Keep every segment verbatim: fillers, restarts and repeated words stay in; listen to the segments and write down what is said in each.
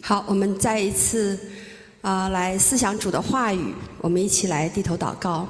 好，我们再一次啊、呃、来思想主的话语，我们一起来低头祷告。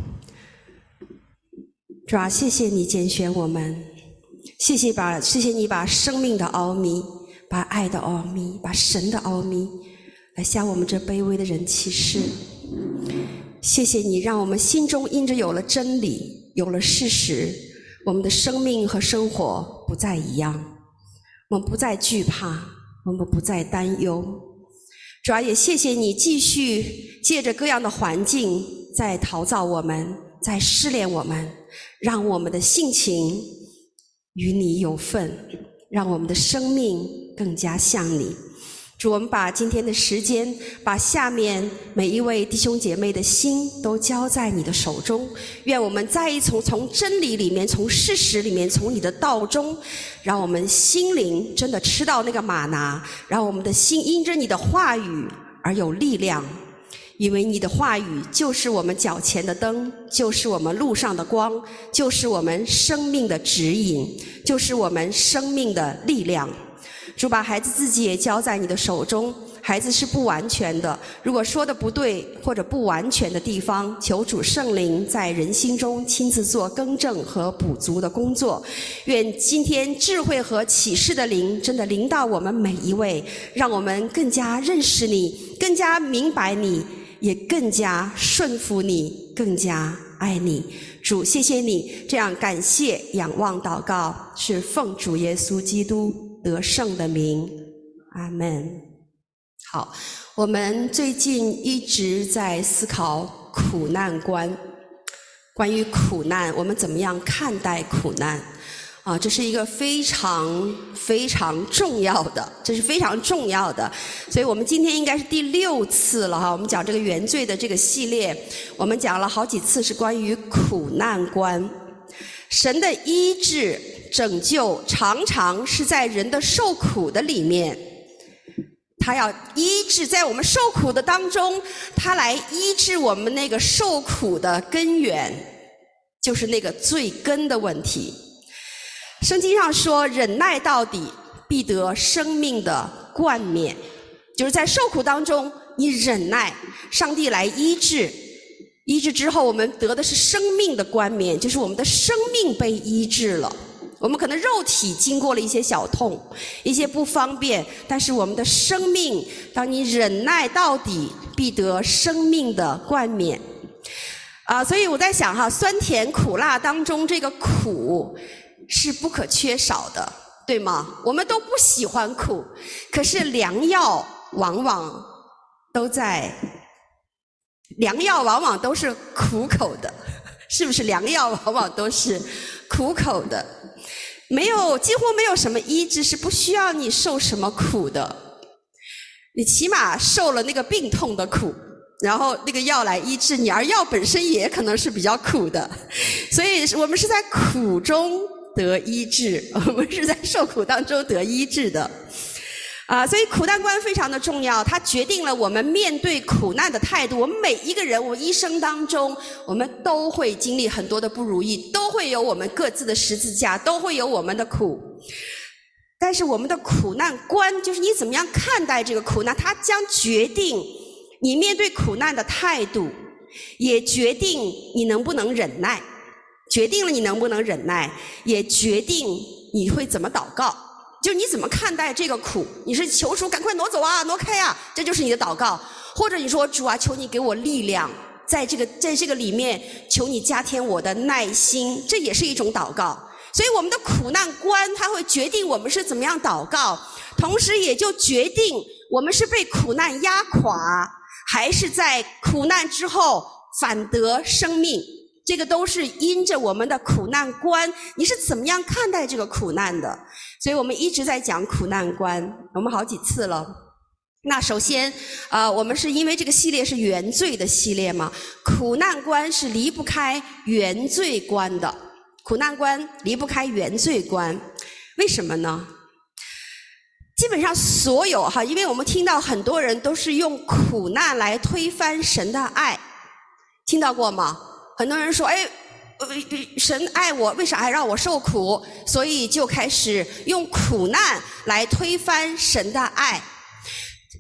主啊，谢谢你拣选我们，谢谢把谢谢你把生命的奥秘，把爱的奥秘，把神的奥秘来向我们这卑微的人启示。谢谢你让我们心中因着有了真理，有了事实，我们的生命和生活不再一样，我们不再惧怕，我们不再担忧。主啊，也谢谢你继续借着各样的环境在陶造我们，在试炼我们，让我们的性情与你有份，让我们的生命更加像你。主，我们把今天的时间，把下面每一位弟兄姐妹的心都交在你的手中，愿我们再一从从真理里面，从事实里面，从你的道中，让我们心灵真的吃到那个玛拿，让我们的心因着你的话语而有力量，因为你的话语就是我们脚前的灯，就是我们路上的光，就是我们生命的指引，就是我们生命的力量。主，把孩子自己也交在你的手中，孩子是不完全的，如果说的不对或者不完全的地方，求主圣灵在人心中亲自做更正和补足的工作。愿今天智慧和启示的灵真的临到我们每一位，让我们更加认识你，更加明白你，也更加顺服你，更加爱你。主，谢谢你，这样感谢仰望祷告是奉主耶稣基督得胜的名，阿们。好，我们最近一直在思考苦难观，关于苦难，我们怎么样看待苦难啊？这是一个非常非常重要的，这是非常重要的。所以我们今天应该是第六次了哈，我们讲这个原罪的这个系列，我们讲了好几次是关于苦难观。神的医治拯救常常是在人的受苦的里面，他要医治在我们受苦的当中，他来医治我们那个受苦的根源，就是那个最根的问题。圣经上说，忍耐到底必得生命的冠冕，就是在受苦当中你忍耐，上帝来医治，医治之后我们得的是生命的冠冕，就是我们的生命被医治了。我们可能肉体经过了一些小痛，一些不方便，但是我们的生命，当你忍耐到底，必得生命的冠冕。啊，所以我在想哈，酸甜苦辣当中这个苦是不可缺少的，对吗？我们都不喜欢苦，可是良药往往都在，良药往往都是苦口的，是不是？良药往往都是苦口的。没有，几乎没有什么医治是不需要你受什么苦的，你起码受了那个病痛的苦，然后那个药来医治你，而药本身也可能是比较苦的，所以我们是在苦中得医治，我们是在受苦当中得医治的啊，所以苦难观非常的重要，它决定了我们面对苦难的态度。我们每一个人，我们一生当中，我们都会经历很多的不如意，都会有我们各自的十字架，都会有我们的苦。但是我们的苦难观，就是你怎么样看待这个苦难，它将决定你面对苦难的态度，也决定你能不能忍耐，决定了你能不能忍耐，也决定你会怎么祷告。就是你怎么看待这个苦，你是求主赶快挪走啊，挪开啊，这就是你的祷告。或者你说，主啊，求你给我力量，在这个在这个里面求你加添我的耐心，这也是一种祷告。所以我们的苦难观它会决定我们是怎么样祷告，同时也就决定我们是被苦难压垮，还是在苦难之后反得生命。这个都是因着我们的苦难观，你是怎么样看待这个苦难的。所以我们一直在讲苦难观，我们好几次了。那首先呃，我们是因为这个系列是原罪的系列嘛，苦难观是离不开原罪观的，苦难观离不开原罪观。为什么呢？基本上所有哈，因为我们听到很多人都是用苦难来推翻神的爱，听到过吗？很多人说，哎，神爱我，为啥还让我受苦？所以就开始用苦难来推翻神的爱。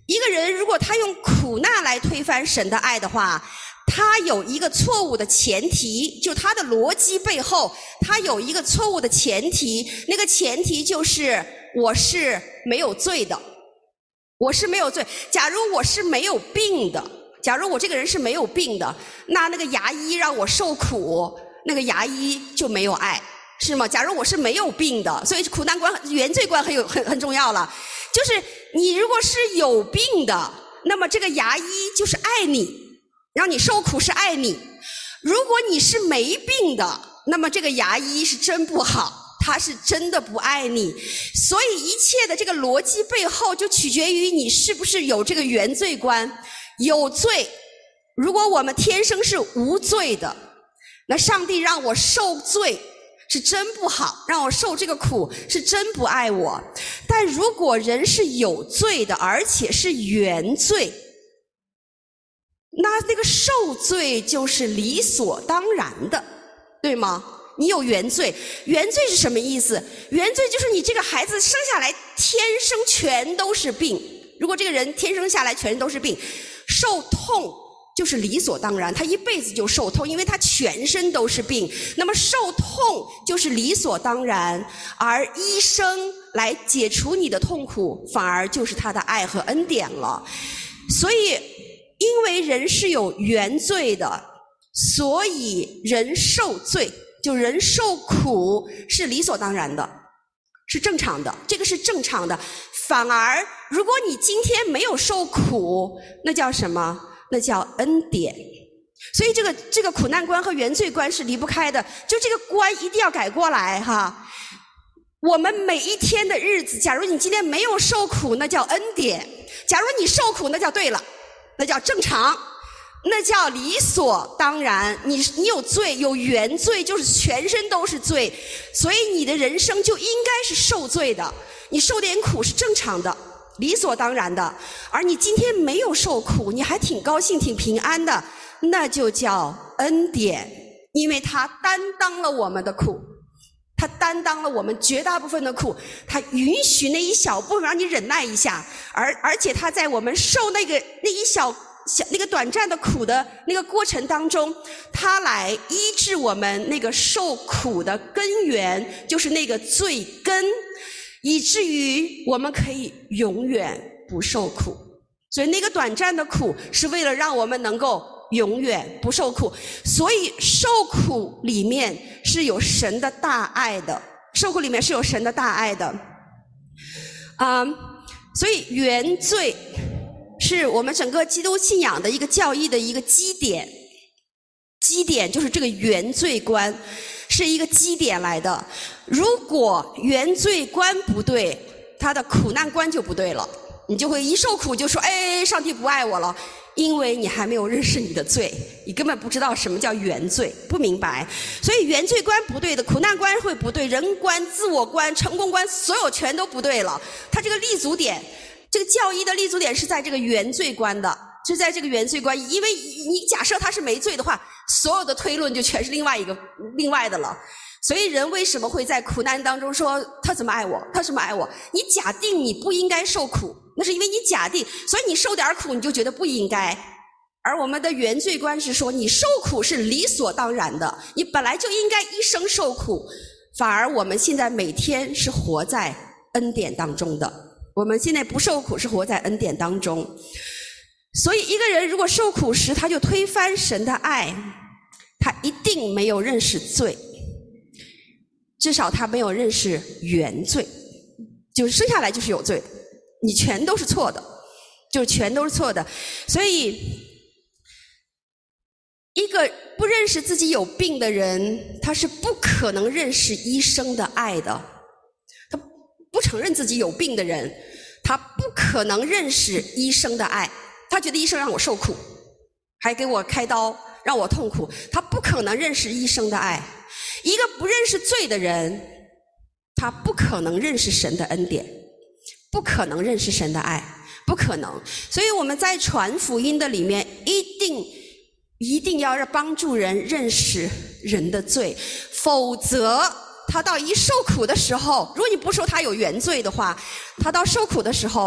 一个人如果他用苦难来推翻神的爱的话，他有一个错误的前提，就他的逻辑背后他有一个错误的前提，那个前提就是我是没有罪的，我是没有罪。假如我是没有病的，假如我这个人是没有病的，那那个牙医让我受苦，那个牙医就没有爱，是吗？假如我是没有病的，所以苦难观原罪观很有很很重要了。就是你如果是有病的，那么这个牙医就是爱你，让你受苦是爱你。如果你是没病的，那么这个牙医是真不好，他是真的不爱你。所以一切的这个逻辑背后就取决于你是不是有这个原罪观。有罪，如果我们天生是无罪的，那上帝让我受罪是真不好，让我受这个苦是真不爱我。但如果人是有罪的，而且是原罪，那那个受罪就是理所当然的，对吗？你有原罪，原罪是什么意思？原罪就是你这个孩子生下来天生全都是病。如果这个人天生下来全都是病，受痛就是理所当然，他一辈子就受痛，因为他全身都是病。那么受痛就是理所当然，而医生来解除你的痛苦，反而就是他的爱和恩典了。所以因为人是有原罪的，所以人受罪，就人受苦是理所当然的，是正常的，这个是正常的。反而如果你今天没有受苦，那叫什么？那叫恩典。所以这个这个苦难观和原罪观是离不开的，就这个观一定要改过来哈。我们每一天的日子，假如你今天没有受苦，那叫恩典；假如你受苦，那叫对了，那叫正常，那叫理所当然。你你有罪，有原罪，就是全身都是罪，所以你的人生就应该是受罪的。你受点苦是正常的，理所当然的。而你今天没有受苦，你还挺高兴挺平安的，那就叫恩典，因为他担当了我们的苦，他担当了我们绝大部分的苦，他允许那一小部分让你忍耐一下，而而且他在我们受那个那一小小那个短暂的苦的那个过程当中，他来医治我们那个受苦的根源，就是那个罪根，以至于我们可以永远不受苦。所以那个短暂的苦是为了让我们能够永远不受苦。所以受苦里面是有神的大爱的，受苦里面是有神的大爱的。嗯，所以原罪是我们整个基督信仰的一个教义的一个基点，基点就是这个原罪观是一个基点来的。如果原罪观不对，他的苦难观就不对了，你就会一受苦就说哎，上帝不爱我了，因为你还没有认识你的罪，你根本不知道什么叫原罪，不明白。所以原罪观不对的，苦难观会不对，人观、自我观、成功观，所有全都不对了。他这个立足点，这个教义的立足点是在这个原罪观的，是在这个原罪观。因为你假设他是没罪的话，所有的推论就全是另外一个另外的了。所以人为什么会在苦难当中说他怎么爱我，他怎么爱我？你假定你不应该受苦，那是因为你假定，所以你受点苦你就觉得不应该。而我们的原罪观是说你受苦是理所当然的，你本来就应该一生受苦。反而我们现在每天是活在恩典当中的，我们现在不受苦是活在恩典当中。所以一个人如果受苦时他就推翻神的爱，他一定没有认识罪，至少他没有认识原罪，就是生下来就是有罪，你全都是错的，就是全都是错的。所以一个不认识自己有病的人，他是不可能认识医生的爱的。他不承认自己有病的人，他不可能认识医生的爱。他觉得医生让我受苦，还给我开刀让我痛苦，他不可能认识医生的爱。一个不认识罪的人，他不可能认识神的恩典，不可能认识神的爱，不可能。所以我们在传福音的里面一定一定要帮助人认识人的罪，否则他到一受苦的时候，如果你不说他有原罪的话，他到受苦的时候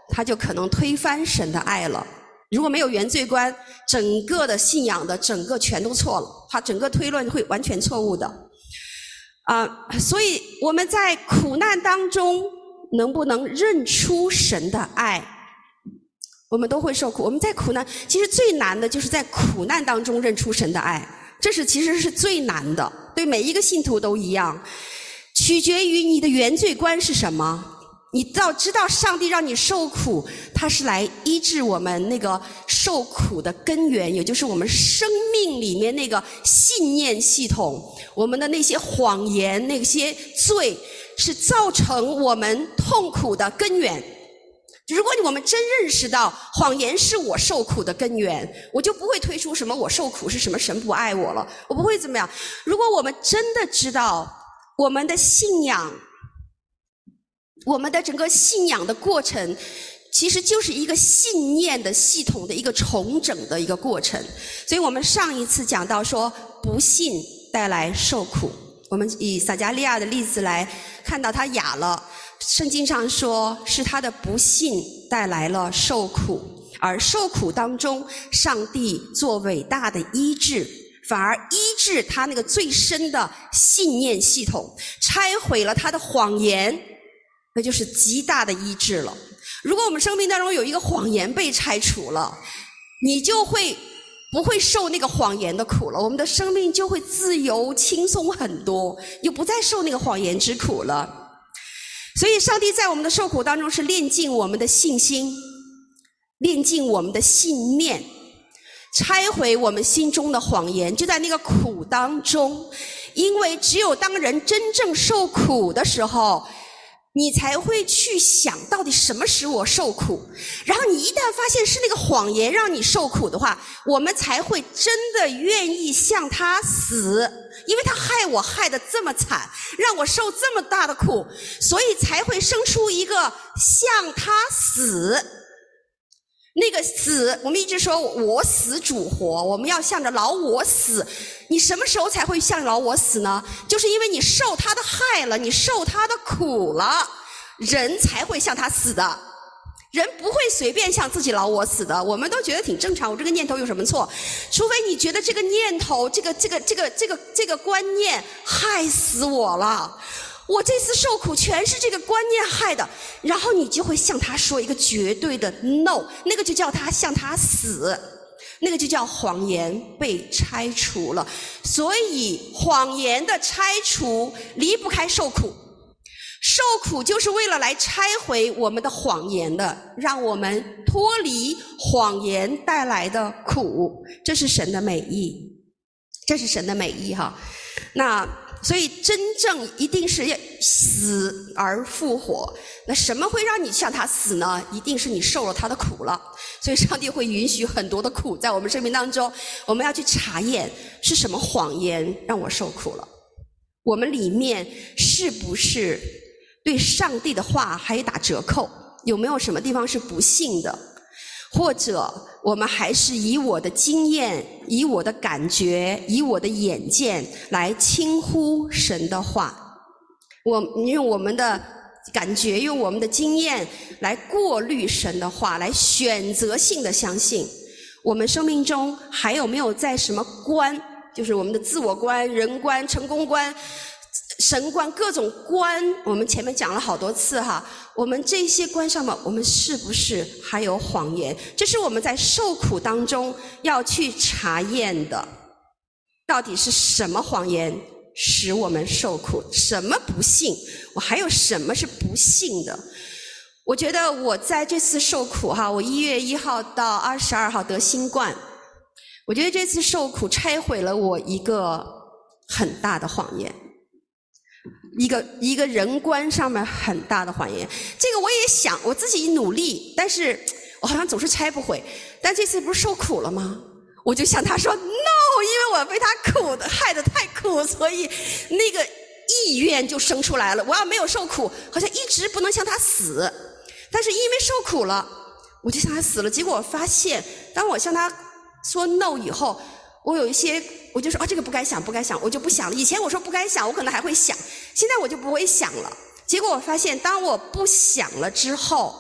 他就可能推翻神的爱了。如果没有原罪观，整个的信仰的整个全都错了，他整个推论会完全错误的。啊、呃，所以我们在苦难当中能不能认出神的爱？我们都会受苦。我们在苦难，其实最难的就是在苦难当中认出神的爱，这是其实是最难的，对每一个信徒都一样。取决于你的原罪观是什么。你要知道上帝让你受苦，他是来医治我们那个受苦的根源，也就是我们生命里面那个信念系统，我们的那些谎言，那些罪是造成我们痛苦的根源。如果我们真认识到谎言是我受苦的根源，我就不会推出什么我受苦是什么神不爱我了，我不会怎么样。如果我们真的知道我们的信仰，我们的整个信仰的过程其实就是一个信念的系统的一个重整的一个过程。所以我们上一次讲到说不信带来受苦，我们以撒迦利亚的例子来看到他哑了，圣经上说是他的不信带来了受苦，而受苦当中上帝做伟大的医治，反而医治他那个最深的信念系统，拆毁了他的谎言，那就是极大的医治了。如果我们生命当中有一个谎言被拆除了，你就会不会受那个谎言的苦了，我们的生命就会自由轻松很多，就不再受那个谎言之苦了。所以上帝在我们的受苦当中是炼净我们的信心，炼净我们的信念，拆毁我们心中的谎言，就在那个苦当中。因为只有当人真正受苦的时候，你才会去想到底什么使我受苦，然后你一旦发现是那个谎言让你受苦的话，我们才会真的愿意向他死，因为他害我害得这么惨，让我受这么大的苦，所以才会生出一个向他死。那个死，我们一直说我死主活，我们要向着老我死。你什么时候才会向老我死呢？就是因为你受他的害了，你受他的苦了，人才会向他死的。人不会随便向自己老我死的，我们都觉得挺正常，我这个念头有什么错？除非你觉得这个念头，这个这个这个这个这个观念害死我了，我这次受苦全是这个观念害的，然后你就会向他说一个绝对的 no， 那个就叫他向他死，那个就叫谎言被拆除了。所以谎言的拆除离不开受苦，受苦就是为了来拆毁我们的谎言的，让我们脱离谎言带来的苦，这是神的美意，这是神的美意哈。那所以真正一定是要死而复活，那什么会让你向他死呢？一定是你受了他的苦了。所以上帝会允许很多的苦在我们生命当中，我们要去查验是什么谎言让我受苦了，我们里面是不是对上帝的话还打折扣，有没有什么地方是不信的，或者我们还是以我的经验，以我的感觉，以我的眼见来轻忽神的话，我用我们的感觉，用我们的经验来过滤神的话，来选择性的相信。我们生命中还有没有在什么观，就是我们的自我观、人观、成功观、神观，各种观，我们前面讲了好多次哈，我们这些观上面，我们是不是还有谎言？这是我们在受苦当中要去查验的，到底是什么谎言使我们受苦，什么不幸，我还有什么是不幸的。我觉得我在这次受苦哈，我一月一号到二十二号得新冠，我觉得这次受苦拆毁了我一个很大的谎言，一个一个人观上面很大的谎言。这个我也想我自己努力，但是我好像总是拆不毁。但这次不是受苦了吗？我就向他说 no， 因为我被他苦的害得太苦，所以那个意愿就生出来了。我要没有受苦，好像一直不能向他死，但是因为受苦了，我就向他死了。结果我发现，当我向他说 no 以后，我有一些我就说啊，这个不该想不该想，我就不想了。以前我说不该想，我可能还会想，现在我就不会想了。结果我发现，当我不想了之后，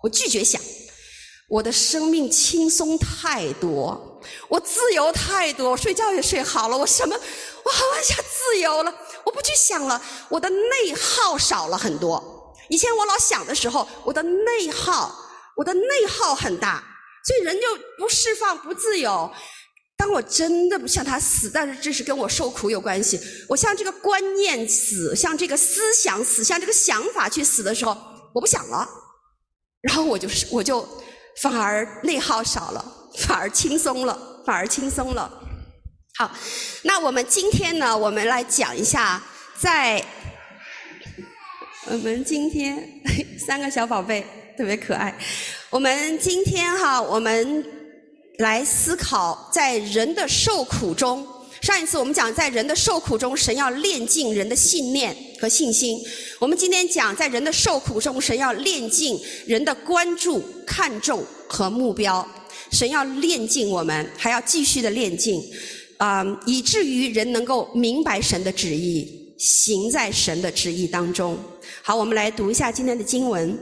我拒绝想。我的生命轻松太多，我自由太多，我睡觉也睡好了，我什么，我好像自由了，我不去想了，我的内耗少了很多。以前我老想的时候，我的内耗，我的内耗很大，所以人就不释放，不自由。当我真的向他死，但是这是跟我受苦有关系，我向这个观念死，向这个思想死，向这个想法去死的时候，我不想了，然后我就是我就反而内耗少了，反而轻松了，反而轻松了。好，那我们今天呢，我们来讲一下，在我们今天三个小宝贝特别可爱。我们今天哈，我们来思考在人的受苦中。上一次我们讲在人的受苦中，神要炼净人的信念和信心。我们今天讲在人的受苦中，神要炼净人的关注、看重和目标。神要炼净我们，还要继续的炼净，啊、呃，以至于人能够明白神的旨意，行在神的旨意当中。好，我们来读一下今天的经文。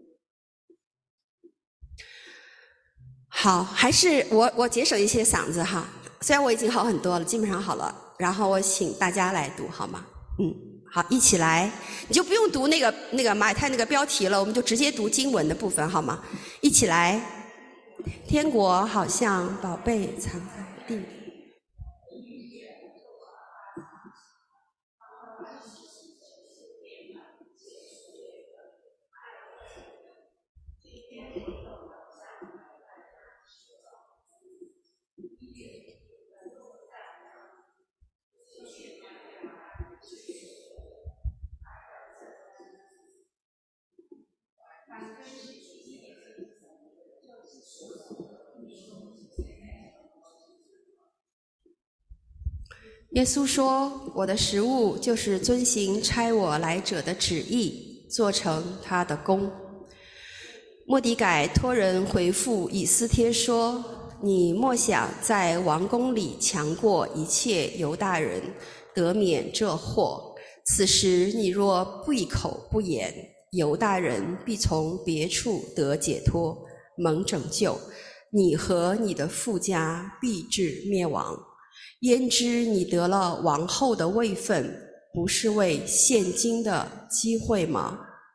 好，还是我我节省一些嗓子哈。虽然我已经好很多了，基本上好了，然后我请大家来读好吗？嗯，好，一起来，你就不用读那个那个马太那个标题了，我们就直接读经文的部分好吗？一起来，天国好像宝贝藏在地里。耶稣说，我的食物就是遵行差我来者的旨意，做成他的功。末底改托人回复以斯帖说，你莫想在王宫里强过一切犹大人，得免这祸。此时你若闭口不言，犹大人必从别处得解脱，蒙拯救，你和你的父家必至灭亡。焉知你得了王后的位分，不是为现今的机会吗？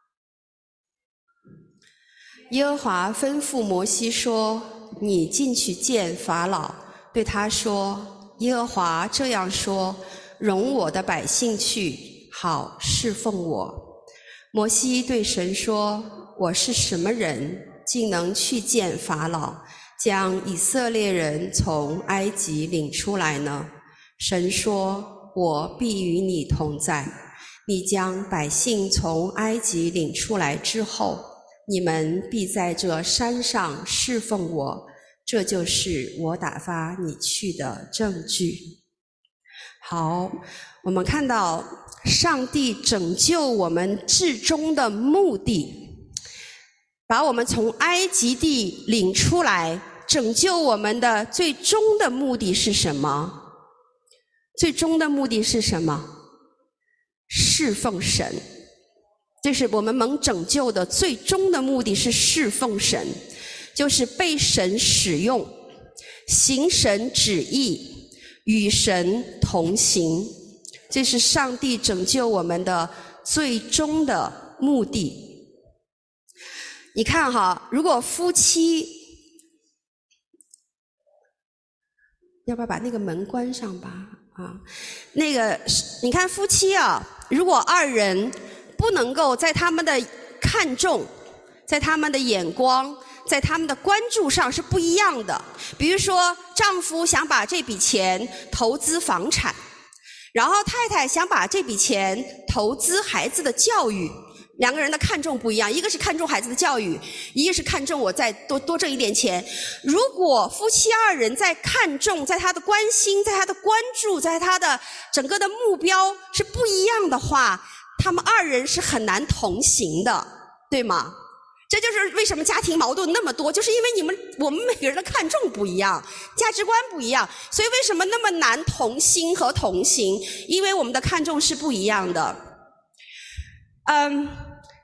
耶和华吩咐摩西说，你进去见法老，对他说，耶和华这样说，容我的百姓去，好侍奉我。摩西对神说，我是什么人，竟能去见法老，将以色列人从埃及领出来呢？神说，我必与你同在，你将百姓从埃及领出来之后，你们必在这山上侍奉我，这就是我打发你去的证据。好，我们看到上帝拯救我们至终的目的，把我们从埃及地领出来，拯救我们的最终的目的是什么？最终的目的是什么？侍奉神。这是我们蒙拯救的最终的目的，是侍奉神，就是被神使用，行神旨意，与神同行。这是上帝拯救我们的最终的目的。你看哈，如果夫妻，要不要把那个门关上吧？啊，那个你看夫妻啊，如果二人不能够在他们的看重，在他们的眼光，在他们的关注上是不一样的。比如说，丈夫想把这笔钱投资房产，然后太太想把这笔钱投资孩子的教育，两个人的看重不一样，一个是看重孩子的教育，一个是看重我再多多挣一点钱。如果夫妻二人在看重，在他的关心，在他的关注，在他的整个的目标是不一样的话，他们二人是很难同行的，对吗？这就是为什么家庭矛盾那么多，就是因为你们我们每个人的看重不一样，价值观不一样，所以为什么那么难同心和同行？因为我们的看重是不一样的。嗯，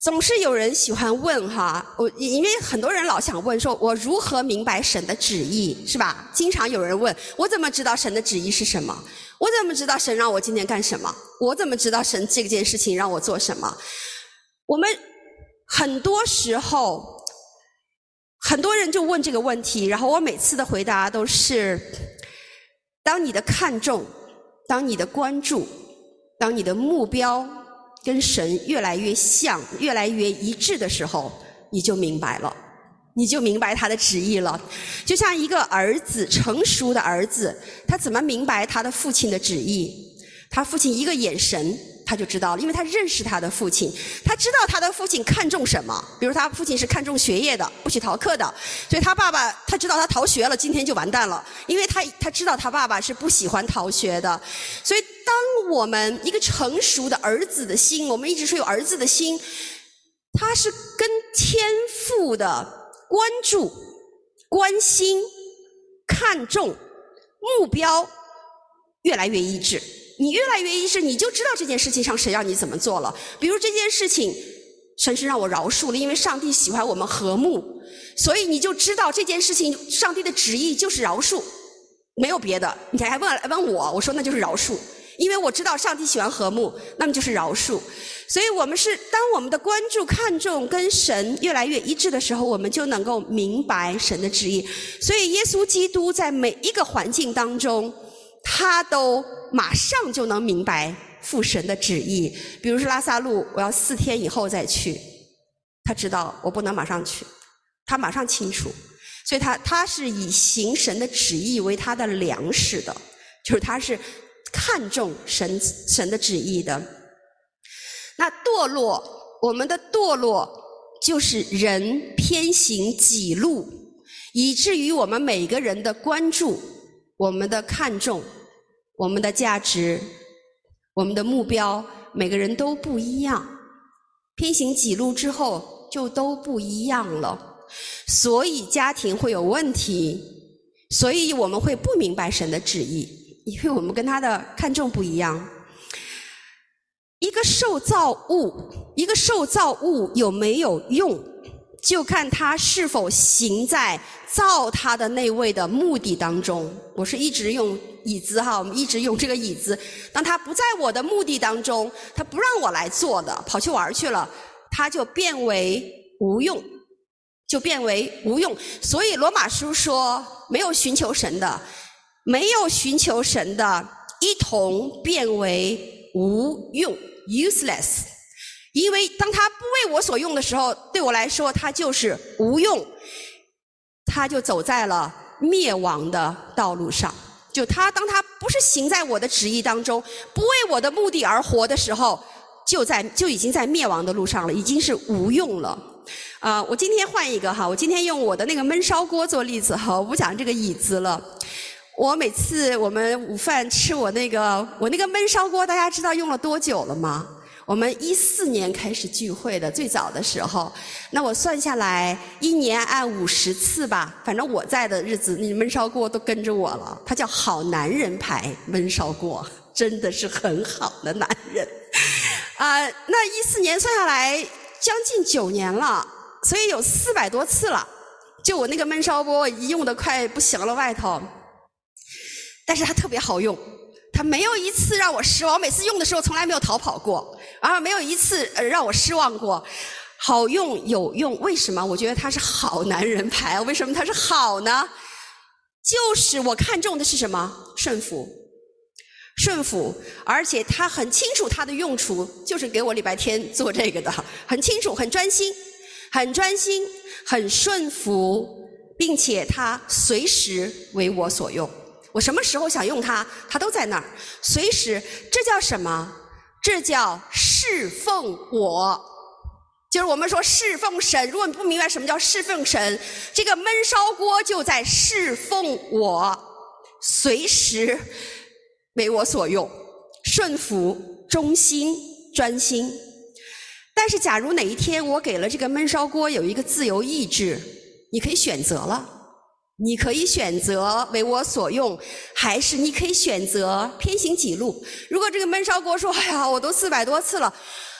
总是有人喜欢问哈，我因为很多人老想问说，我如何明白神的旨意，是吧？经常有人问，我怎么知道神的旨意是什么？我怎么知道神让我今天干什么？我怎么知道神这件事情让我做什么？我们很多时候，很多人就问这个问题，然后我每次的回答都是：当你的看重，当你的关注，当你的目标跟神越来越像，越来越一致的时候，你就明白了，你就明白他的旨意了。就像一个儿子，成熟的儿子，他怎么明白他的父亲的旨意？他父亲一个眼神他就知道了，因为他认识他的父亲，他知道他的父亲看重什么。比如他父亲是看重学业的，不许逃课的，所以他爸爸他知道他逃学了，今天就完蛋了，因为他他知道他爸爸是不喜欢逃学的。所以当我们一个成熟的儿子的心，我们一直说有儿子的心，他是跟天父的关注、关心、看重、目标越来越一致。你越来越一致，你就知道这件事情上神让你怎么做了。比如这件事情，神是让我饶恕了，因为上帝喜欢我们和睦，所以你就知道这件事情上帝的旨意就是饶恕，没有别的。你还问问我，我说那就是饶恕，因为我知道上帝喜欢和睦，那么就是饶恕。所以我们是当我们的关注、看重跟神越来越一致的时候，我们就能够明白神的旨意。所以耶稣基督在每一个环境当中，他都马上就能明白父神的旨意。比如说拉撒路，我要四天以后再去，他知道我不能马上去，他马上清楚，所以他他是以行神的旨意为他的粮食的，就是他是看重神神的旨意的。那堕落，我们的堕落就是人偏行己路，以至于我们每个人的关注，我们的看重，我们的价值，我们的目标，每个人都不一样。偏行己路之后就都不一样了，所以家庭会有问题，所以我们会不明白神的旨意，因为我们跟他的看重不一样。一个受造物，一个受造物有没有用，就看他是否行在造他的那位的目的当中。我是一直用椅子哈，我们一直用这个椅子。当他不在我的目的当中，他不让我来做的，跑去玩去了，他就变为无用，就变为无用。所以罗马书说，没有寻求神的，没有寻求神的，一同变为无用 ，useless。因为当他不为我所用的时候，对我来说他就是无用，他就走在了灭亡的道路上。就他当他不是行在我的旨意当中，不为我的目的而活的时候，就在就已经在灭亡的路上了，已经是无用了。啊、呃，我今天换一个哈，我今天用我的那个焖烧锅做例子哈，我不讲这个椅子了。我每次我们午饭吃我那个我那个焖烧锅，大家知道用了多久了吗？我们一四年开始聚会的，最早的时候，那我算下来一年按五十次吧，反正我在的日子，那焖烧锅都跟着我了。它叫好男人牌焖烧锅，真的是很好的男人。啊、呃，那一四年算下来将近九年了，所以有四百多次了。就我那个焖烧锅已用得快不行了外头，但是它特别好用。他没有一次让我失望，我每次用的时候从来没有逃跑过，然后没有一次呃让我失望过。好用有用，为什么？我觉得他是好男人牌。为什么他是好呢？就是我看重的是什么？顺服，顺服，而且他很清楚他的用处，就是给我礼拜天做这个的，很清楚，很专心，很专心，很顺服，并且他随时为我所用。我什么时候想用它，它都在那儿，随时。这叫什么？这叫侍奉我。就是我们说侍奉神，如果你不明白什么叫侍奉神，这个焖烧锅就在侍奉我，随时为我所用，顺服、忠心、专心。但是假如哪一天我给了这个焖烧锅有一个自由意志，你可以选择了。你可以选择为我所用，还是你可以选择偏行己路。如果这个焖烧锅说，哎呀，我都四百多次了，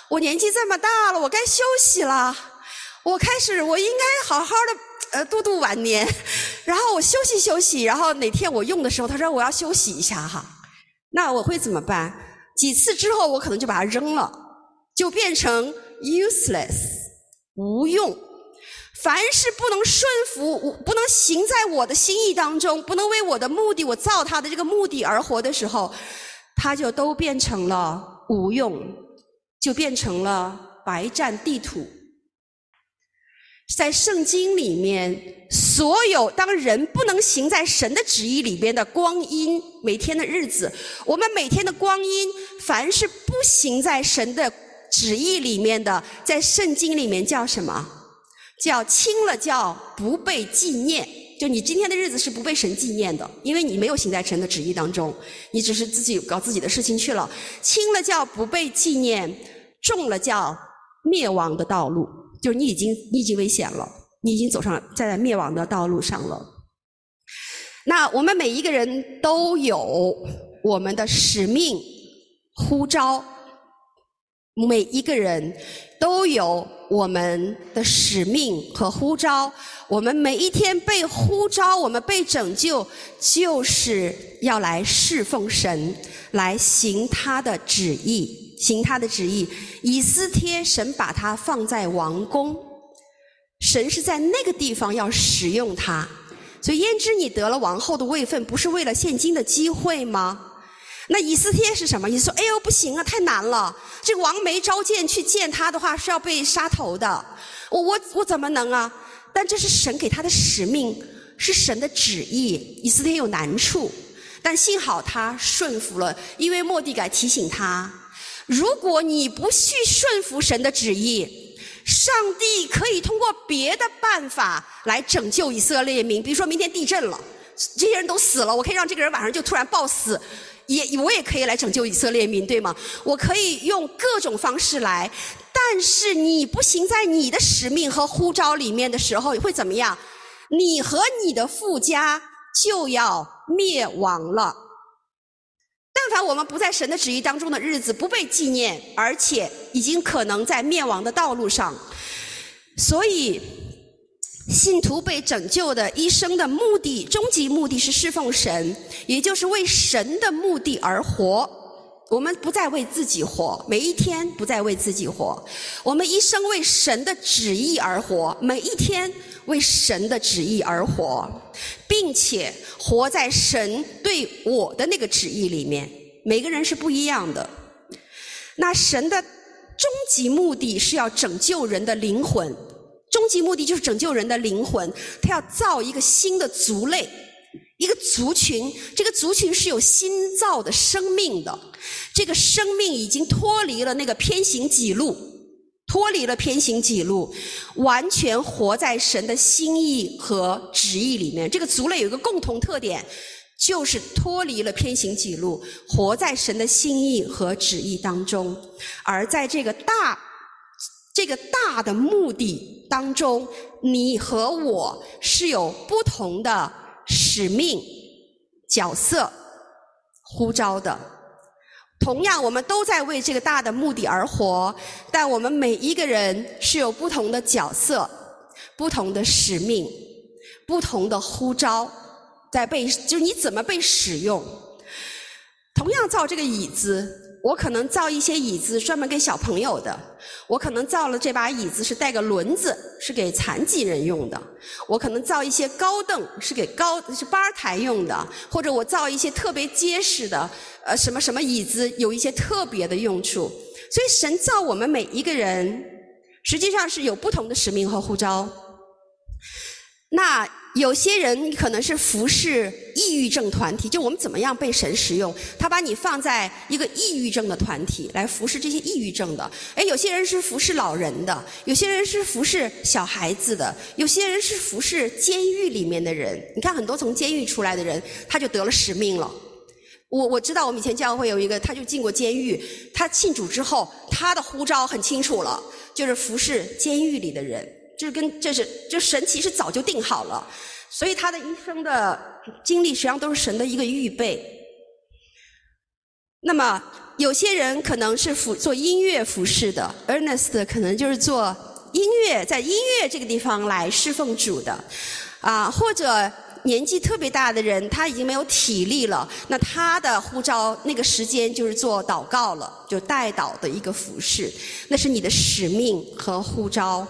我年纪这么大了，我该休息了，我开始我应该好好的呃度度晚年，然后我休息休息，然后哪天我用的时候他说我要休息一下哈，那我会怎么办？几次之后我可能就把它扔了，就变成 useless 无用。凡是不能顺服，不能行在我的心意当中，不能为我的目的，我造他的这个目的而活的时候，它就都变成了无用，就变成了白占地土。在圣经里面，所有当人不能行在神的旨意里边的光阴，每天的日子，我们每天的光阴，凡是不行在神的旨意里面的，在圣经里面叫什么？叫轻了，叫不被纪念。就你今天的日子是不被神纪念的，因为你没有行在神的旨意当中，你只是自己搞自己的事情去了。轻了叫不被纪念，重了叫灭亡的道路，就是你已经你已经危险了，你已经走上在灭亡的道路上了。那我们每一个人都有我们的使命呼召，每一个人都有我们的使命和呼召，我们每一天被呼召，我们被拯救，就是要来侍奉神，来行他的旨意，行他的旨意。以斯帖，神把他放在王宫，神是在那个地方要使用他，所以焉知你得了王后的位分，不是为了现今的机会吗？那以斯帖是什么意思？说哎呦不行啊，太难了，这个王没召见去见他的话是要被杀头的，我我我怎么能啊？但这是神给他的使命，是神的旨意。以斯帖有难处，但幸好他顺服了，因为末底改提醒他，如果你不去顺服神的旨意，上帝可以通过别的办法来拯救以色列民，比如说明天地震了，这些人都死了，我可以让这个人晚上就突然暴死，也我也可以来拯救以色列民，对吗？我可以用各种方式来，但是你不行在你的使命和呼召里面的时候，会怎么样？你和你的父家就要灭亡了。但凡我们不在神的旨意当中的日子不被纪念，而且已经可能在灭亡的道路上，所以信徒被拯救的一生的目的，终极目的是侍奉神，也就是为神的目的而活。我们不再为自己活，每一天不再为自己活，我们一生为神的旨意而活，每一天为神的旨意而活，并且活在神对我的那个旨意里面。每个人是不一样的。那神的终极目的是要拯救人的灵魂，终极目的就是拯救人的灵魂，他要造一个新的族类，一个族群，这个族群是有新造的生命的，这个生命已经脱离了那个偏行己路，脱离了偏行己路，完全活在神的心意和旨意里面。这个族类有一个共同特点，就是脱离了偏行己路，活在神的心意和旨意当中。而在这个大这个大的目的当中，你和我是有不同的使命、角色、呼召的。同样我们都在为这个大的目的而活，但我们每一个人是有不同的角色、不同的使命、不同的呼召，在被就是你怎么被使用。同样造这个椅子，我可能造一些椅子专门给小朋友的，我可能造了这把椅子是带个轮子，是给残疾人用的，我可能造一些高凳是给高是吧台用的，或者我造一些特别结实的呃什么什么椅子，有一些特别的用处。所以神造我们每一个人实际上是有不同的使命和呼召。那有些人可能是服侍抑郁症团体，就我们怎么样被神使用，他把你放在一个抑郁症的团体来服侍这些抑郁症的。诶，有些人是服侍老人的，有些人是服侍小孩子的，有些人是服侍监狱里面的人。你看很多从监狱出来的人，他就得了使命了。我我知道我们以前教会有一个，他就进过监狱，他信主之后，他的呼召很清楚了，就是服侍监狱里的人。就是跟这是就神其实早就定好了，所以他的一生的经历实际上都是神的一个预备。 那么有些人可能是服做音乐服侍的 ，Ernest 可能就是做音乐，在音乐这个地方来侍奉主的，啊，或者年纪特别大的人，他已经没有体力了，那他的呼召那个时间就是做祷告了，就代祷的一个服侍，那是你的使命和呼召。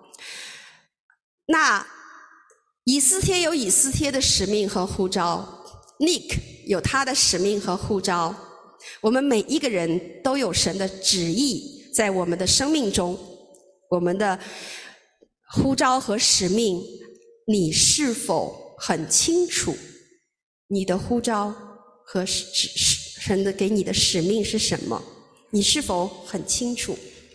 那以斯帖有以斯帖的使命和呼召 ，Nick 有他的使命和呼召。我们每一个人都有神的旨意在我们的生命中，我们的呼召和使命，你是否很清楚你的呼召和神的给你的使命是什么？你是否很清楚？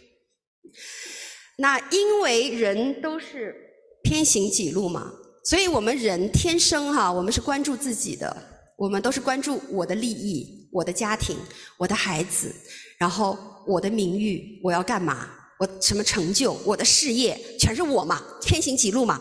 那因为人都是偏行己路嘛，所以我们人天生哈，我们是关注自己的，我们都是关注我的利益，我的家庭，我的孩子，然后我的名誉，我要干嘛，我什么成就，我的事业，全是我嘛，偏行己路嘛。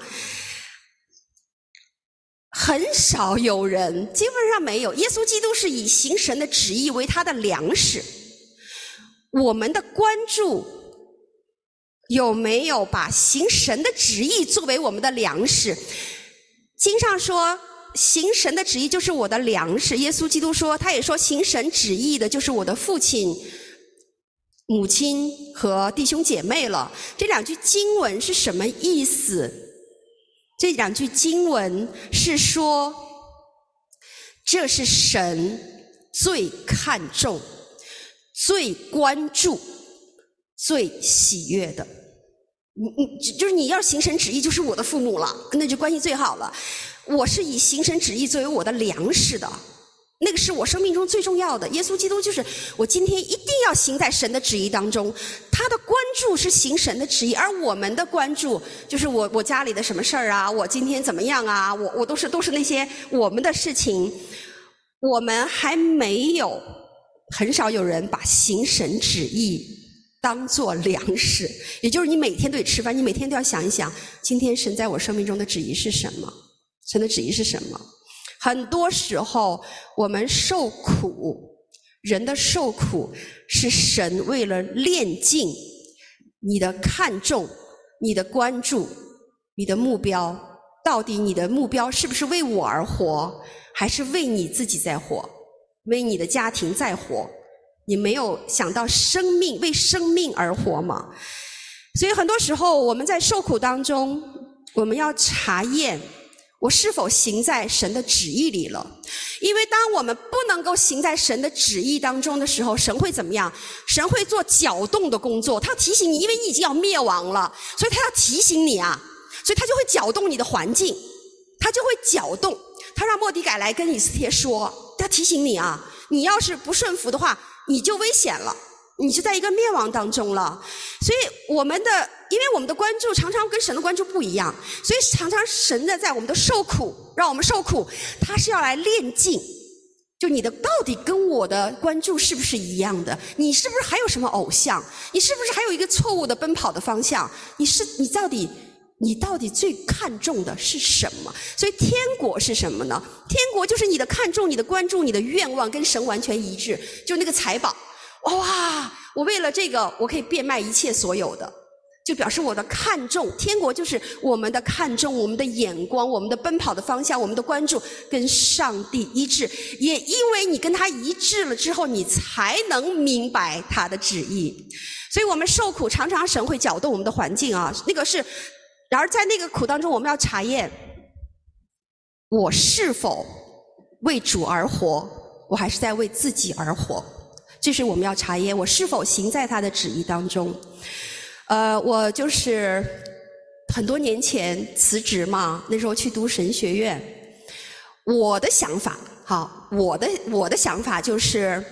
很少有人，基本上没有，耶稣基督是以行神的旨意为他的粮食。我们的关注有没有把行神的旨意作为我们的粮食？经上说行神的旨意就是我的粮食，耶稣基督说，他也说行神旨意的就是我的父亲、母亲和弟兄姐妹了。这两句经文是什么意思？这两句经文是说，这是神最看重、最关注、最喜悦的。你你就是你要行神旨意，就是我的父母了，那就关系最好了。我是以行神旨意作为我的粮食的，那个是我生命中最重要的。耶稣基督就是我今天一定要行在神的旨意当中，他的关注是行神的旨意，而我们的关注就是我我家里的什么事儿啊，我今天怎么样啊，我我都是都是那些我们的事情。我们还没有，很少有人把行神旨意当作粮食，也就是你每天都得吃饭，你每天都要想一想，今天神在我生命中的旨意是什么？神的旨意是什么？很多时候我们受苦，人的受苦是神为了炼净你的看重、你的关注、你的目标，到底你的目标是不是为我而活，还是为你自己在活，为你的家庭在活？你没有想到生命，为生命而活吗？所以很多时候我们在受苦当中，我们要查验我是否行在神的旨意里了。因为当我们不能够行在神的旨意当中的时候，神会怎么样？神会做搅动的工作，他要提醒你，因为你已经要灭亡了，所以他要提醒你啊，所以他就会搅动你的环境，他就会搅动。他让末底改来跟以斯帖说，他提醒你啊，你要是不顺服的话，你就危险了，你就在一个灭亡当中了。所以我们的，因为我们的关注常常跟神的关注不一样，所以常常神的在我们的受苦，让我们受苦，他是要来炼净，就你的到底跟我的关注是不是一样的？你是不是还有什么偶像？你是不是还有一个错误的奔跑的方向？你是你到底你到底最看重的是什么？所以天国是什么呢？天国就是你的看重、你的关注、你的愿望跟神完全一致，就那个财宝。哇，我为了这个我可以变卖一切所有的，就表示我的看重。天国就是我们的看重，我们的眼光，我们的奔跑的方向，我们的关注跟上帝一致。也因为你跟他一致了之后，你才能明白他的旨意。所以我们受苦，常常神会搅动我们的环境啊，那个是。然而在那个苦当中，我们要查验我是否为主而活，我还是在为自己而活。这是我们要查验我是否行在他的旨意当中。呃，我就是很多年前辞职嘛，那时候去读神学院。我的想法，好，我的我的想法就是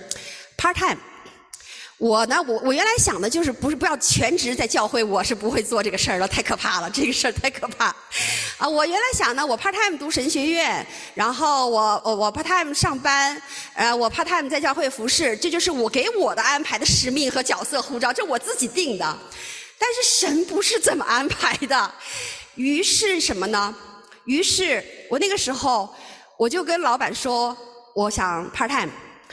part time。我呢，我我原来想的就是不是不要全职在教会，我是不会做这个事儿了，太可怕了，这个事儿太可怕。啊，我原来想呢，我 part time 读神学院，然后我我我 part time 上班，呃，我 part time 在教会服侍，这就是我给我的安排的使命和角色呼召，这我自己定的。但是神不是这么安排的。于是什么呢？于是我那个时候我就跟老板说，我想 part time。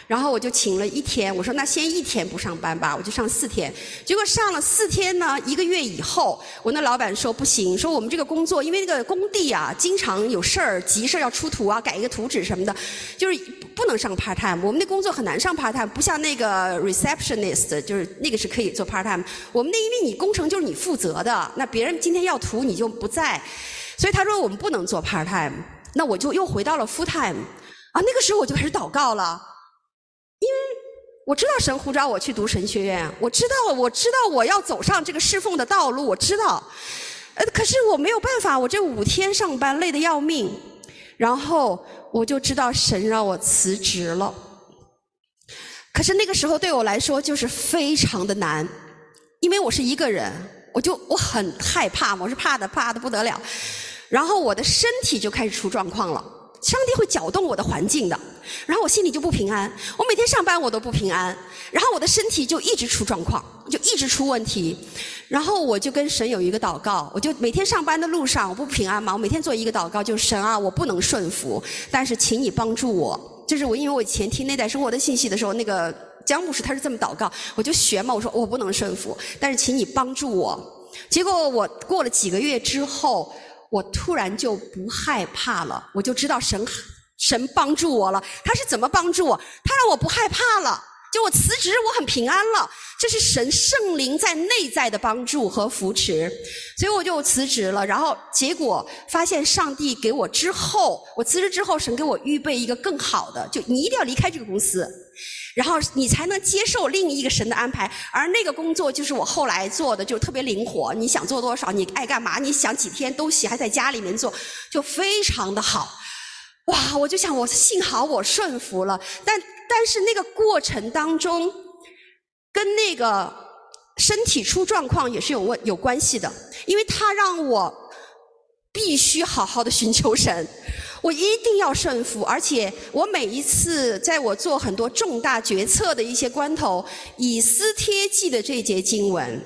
然后我就请了一天，我说那先一天不上班吧，我就上四天。结果上了四天呢，一个月以后，我那老板说不行，说我们这个工作，因为那个工地啊，经常有事儿，急事要出图啊，改一个图纸什么的，就是不能上 part time。我们那工作很难上 part time， 不像那个 receptionist， 就是那个是可以做 part time。我们那因为你工程就是你负责的，那别人今天要图你就不在，所以他说我们不能做 part time。那我就又回到了 full time。啊，那个时候我就开始祷告了，因为我知道神呼召我去读神学院，我知道我知道我要走上这个侍奉的道路，我知道，呃，可是我没有办法，我这五天上班累得要命，然后我就知道神让我辞职了。可是那个时候对我来说就是非常的难，因为我是一个人，我就我很害怕，我是怕的怕的不得了，然后我的身体就开始出状况了。上帝会搅动我的环境的，然后我心里就不平安，我每天上班我都不平安，然后我的身体就一直出状况，就一直出问题，然后我就跟神有一个祷告，我就每天上班的路上我不平安嘛，我每天做一个祷告，就是神啊，我不能顺服，但是请你帮助我。就是我因为我以前听那代生活的信息的时候，那个江牧师他是这么祷告，我就学嘛，我说我不能顺服，但是请你帮助我。结果我过了几个月之后，我突然就不害怕了，我就知道神神帮助我了。他是怎么帮助我？他让我不害怕了，就我辞职我很平安了，这是神圣灵在内在的帮助和扶持。所以我就辞职了，然后结果发现上帝给我之后，我辞职之后神给我预备一个更好的，就你一定要离开这个公司，然后你才能接受另一个神的安排。而那个工作就是我后来做的，就特别灵活，你想做多少你爱干嘛，你想几天都行，还在家里面做，就非常的好。哇，我就想我幸好我顺服了，但但是那个过程当中跟那个身体出状况也是有问有关系的，因为它让我必须好好的寻求神，我一定要顺服，而且我每一次在我做很多重大决策的一些关头，以斯帖记的这节经文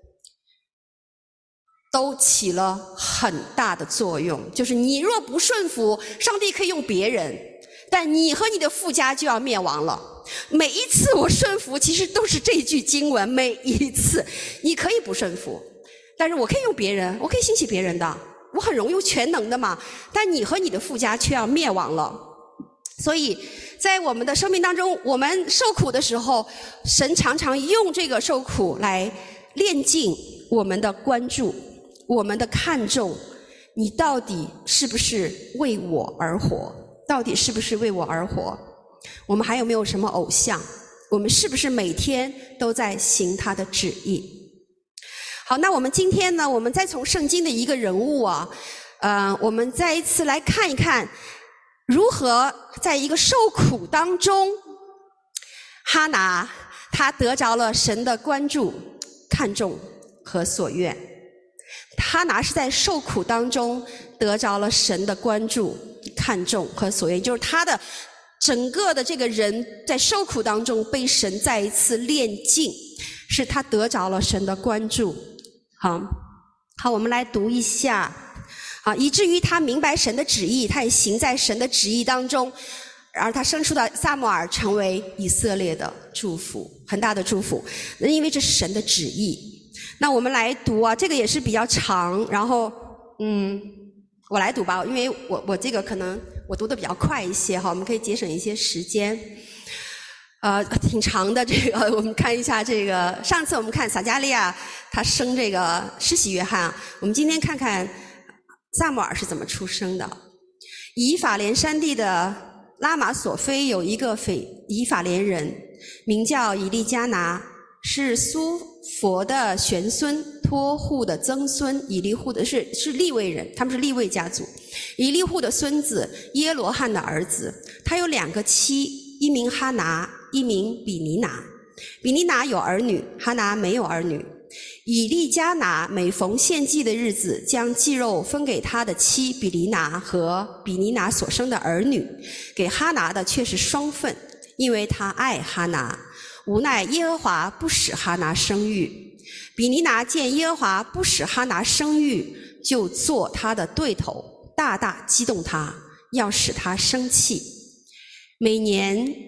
都起了很大的作用。就是你若不顺服，上帝可以用别人，但你和你的父家就要灭亡了。每一次我顺服其实都是这一句经文，每一次你可以不顺服，但是我可以用别人，我可以兴起别人的，我很容易全能的嘛，但你和你的父家却要灭亡了。所以在我们的生命当中，我们受苦的时候，神常常用这个受苦来炼净我们的关注，我们的看重，你到底是不是为我而活，到底是不是为我而活，我们还有没有什么偶像，我们是不是每天都在行他的旨意。好，那我们今天呢，我们再从圣经的一个人物啊，呃，我们再一次来看一看，如何在一个受苦当中，哈拿他得着了神的关注、看重和所愿。哈拿是在受苦当中得着了神的关注、看重和所愿，就是他的整个的这个人在受苦当中被神再一次炼净，是他得着了神的关注。好，好，我们来读一下。好，以至于他明白神的旨意，他也行在神的旨意当中，而他生出的撒母耳成为以色列的祝福，很大的祝福。因为这是神的旨意。那我们来读啊，这个也是比较长，然后嗯，我来读吧，因为我我这个可能我读的比较快一些哈，我们可以节省一些时间。呃，挺长的这个，我们看一下这个。上次我们看撒迦利亚他生这个施洗约翰，我们今天看看撒母耳是怎么出生的。以法莲山地的拉玛索菲有一个斐以法莲人，名叫以利加拿，是苏佛的玄孙，托户的曾孙，以利户的是是利未人，他们是利未家族。以利户的孙子，耶罗汉的儿子，他有两个妻，一名哈拿，一名比尼拿。比尼拿有儿女，哈拿没有儿女。以利加拿每逢献祭的日子，将祭肉分给他的妻比尼拿和比尼拿所生的儿女，给哈拿的却是双份，因为他爱哈拿。无奈耶和华不使哈拿生育。比尼拿见耶和华不使哈拿生育，就做他的对头，大大激动他，要使他生气。每年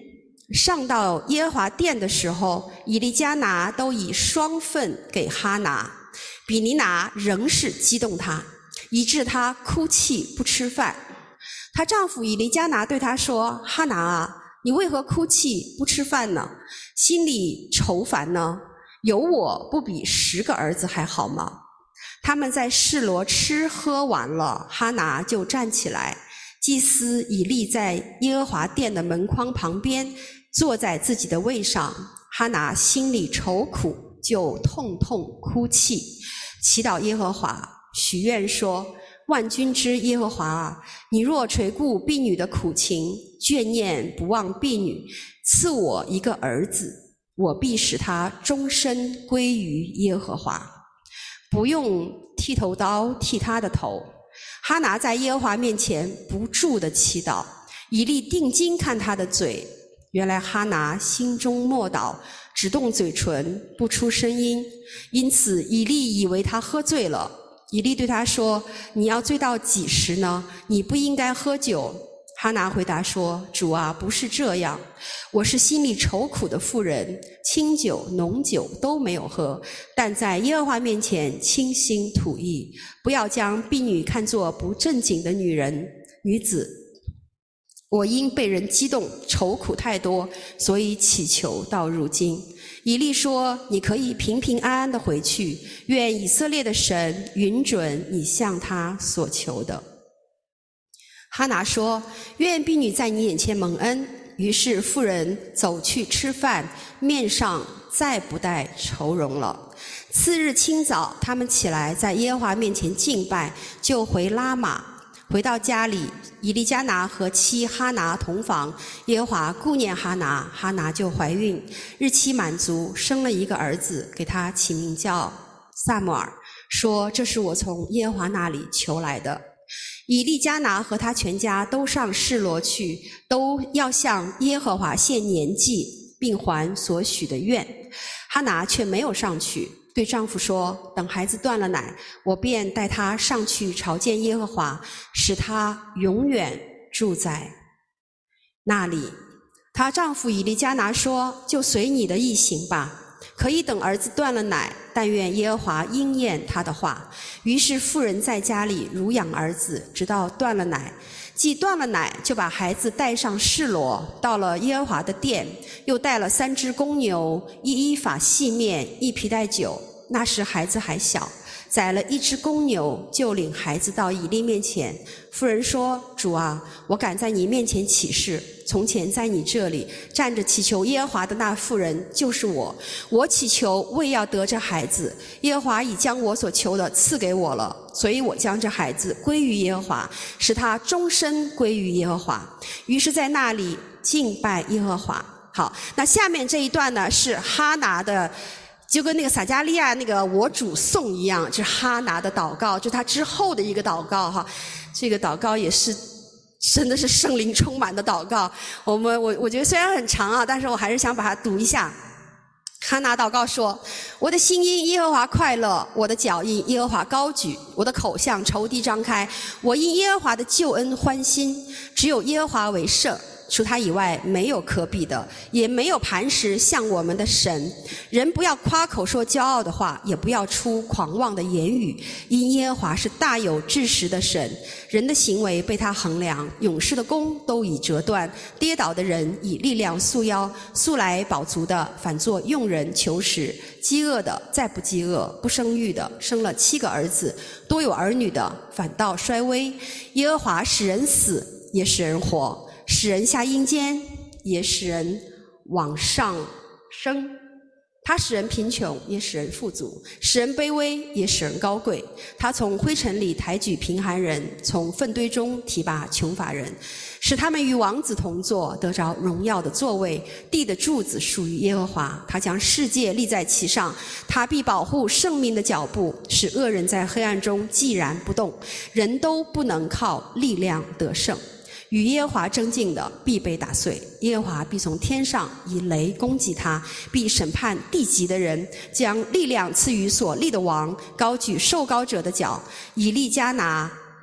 上到耶和华殿的时候，以利加拿都以双份给哈拿，比尼拿仍是激动她，以致她哭泣不吃饭。她丈夫以利加拿对她说：哈拿啊，你为何哭泣不吃饭呢？心里愁烦呢？有我不比十个儿子还好吗？他们在示罗吃喝完了，哈拿就站起来，祭司以利在耶和华殿的门框旁边坐在自己的位上，哈拿心里愁苦，就痛痛哭泣，祈祷耶和华，许愿说：万军之耶和华啊，你若垂顾婢女的苦情，眷念不忘婢女，赐我一个儿子，我必使他终身归于耶和华，不用剃头刀剃他的头。哈拿在耶和华面前不住地祈祷，以利定睛看他的嘴，原来哈拿心中默祷，只动嘴唇，不出声音，因此以利以为他喝醉了。以利对他说：你要醉到几时呢？你不应该喝酒。哈拿回答说：主啊，不是这样，我是心里愁苦的妇人，清酒浓酒都没有喝，但在耶和华面前倾心吐意，不要将婢女看作不正经的女人女子。我因被人激动，愁苦太多，所以祈求到如今。以利说：你可以平平安安地回去，愿以色列的神允准你向他所求的。哈拿说：愿婢女在你眼前蒙恩。于是妇人走去吃饭，面上再不带愁容了。次日清早，他们起来在耶和华面前敬拜，就回拉玛。回到家里，以利加拿和妻哈拿同房，耶和华顾念哈拿，哈拿就怀孕，日期满足，生了一个儿子，给他起名叫撒母耳，说：这是我从耶和华那里求来的。以利加拿和他全家都上示罗去，都要向耶和华献年祭，并还所许的愿。哈拿却没有上去，对丈夫说：等孩子断了奶，我便带他上去朝见耶和华，使他永远住在那里。她丈夫以利加拿说：就随你的意行吧，可以等儿子断了奶，但愿耶和华应验他的话。于是妇人在家里乳养儿子，直到断了奶。既断了奶，就把孩子带上示罗，到了耶和华的殿，又带了三只公牛，一伊法细面，一皮带酒。那时孩子还小，宰了一只公牛，就领孩子到以利面前。妇人说：主啊，我敢在你面前起誓，从前在你这里站着祈求耶和华的那妇人就是我。我祈求为要得这孩子，耶和华已将我所求的赐给我了，所以我将这孩子归于耶和华，使他终身归于耶和华。于是在那里敬拜耶和华。好，那下面这一段呢，是哈拿的，就跟那个撒迦利亚那个我主颂一样，这是哈拿的祷告，这是他之后的一个祷告哈。这个祷告也是真的是圣灵充满的祷告。我们我我觉得虽然很长啊，但是我还是想把它读一下。哈拿祷告说：我的心因耶和华快乐，我的脚因耶和华高举，我的口向仇敌张开，我因耶和华的救恩欢心。只有耶和华为圣，除他以外没有可比的，也没有磐石像我们的神。人不要夸口说骄傲的话，也不要出狂妄的言语，因耶和华是大有知识的神。人的行为被他衡量，勇士的弓都已折断，跌倒的人以力量束腰，素来饱足的反作用人求食，饥饿的再不饥饿，不生育的生了七个儿子，多有儿女的反倒衰微。耶和华使人死，也使人活，使人下阴间，也使人往上升。他使人贫穷，也使人富足；使人卑微，也使人高贵。他从灰尘里抬举贫寒人，从粪堆中提拔穷乏人，使他们与王子同坐，得着荣耀的座位。地的柱子属于耶和华，他将世界立在其上。他必保护圣民的脚步，使恶人在黑暗中寂然不动。人都不能靠力量得胜。与耶和华争竞的必被打碎，耶和华必从天上以雷攻击他，必审判地极的人，将力量赐予所立的王，高举受高者的脚。以利加拿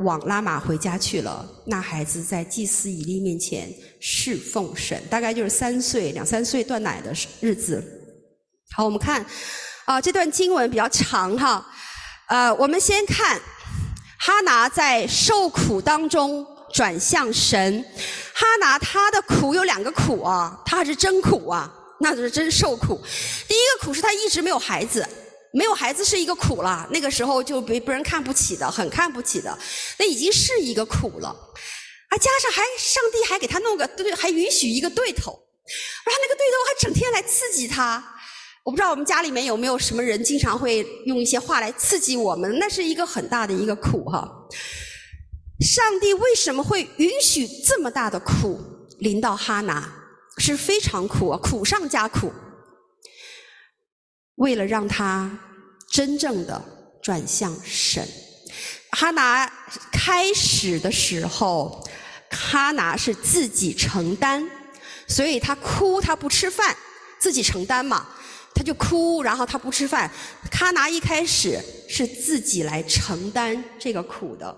往拉玛回家去了。那孩子在祭司以利面前侍奉神，大概就是三岁两三岁断奶的日子。好，我们看啊、呃，这段经文比较长哈。呃，我们先看哈拿在受苦当中转向神。哈拿他的苦有两个苦啊，他是真苦啊，那就是真受苦。第一个苦是他一直没有孩子，没有孩子是一个苦了，那个时候就被别人看不起的，很看不起的，那已经是一个苦了。啊，加上还上帝还给他弄个对，还允许一个对头，然后那个对头还整天来刺激他。我不知道我们家里面有没有什么人经常会用一些话来刺激我们，那是一个很大的一个苦哈。上帝为什么会允许这么大的苦临到哈拿？是非常苦啊，苦上加苦。为了让他真正的转向神。哈拿开始的时候，哈拿是自己承担，所以他哭，他不吃饭，自己承担嘛，他就哭，然后他不吃饭。哈拿一开始是自己来承担这个苦的。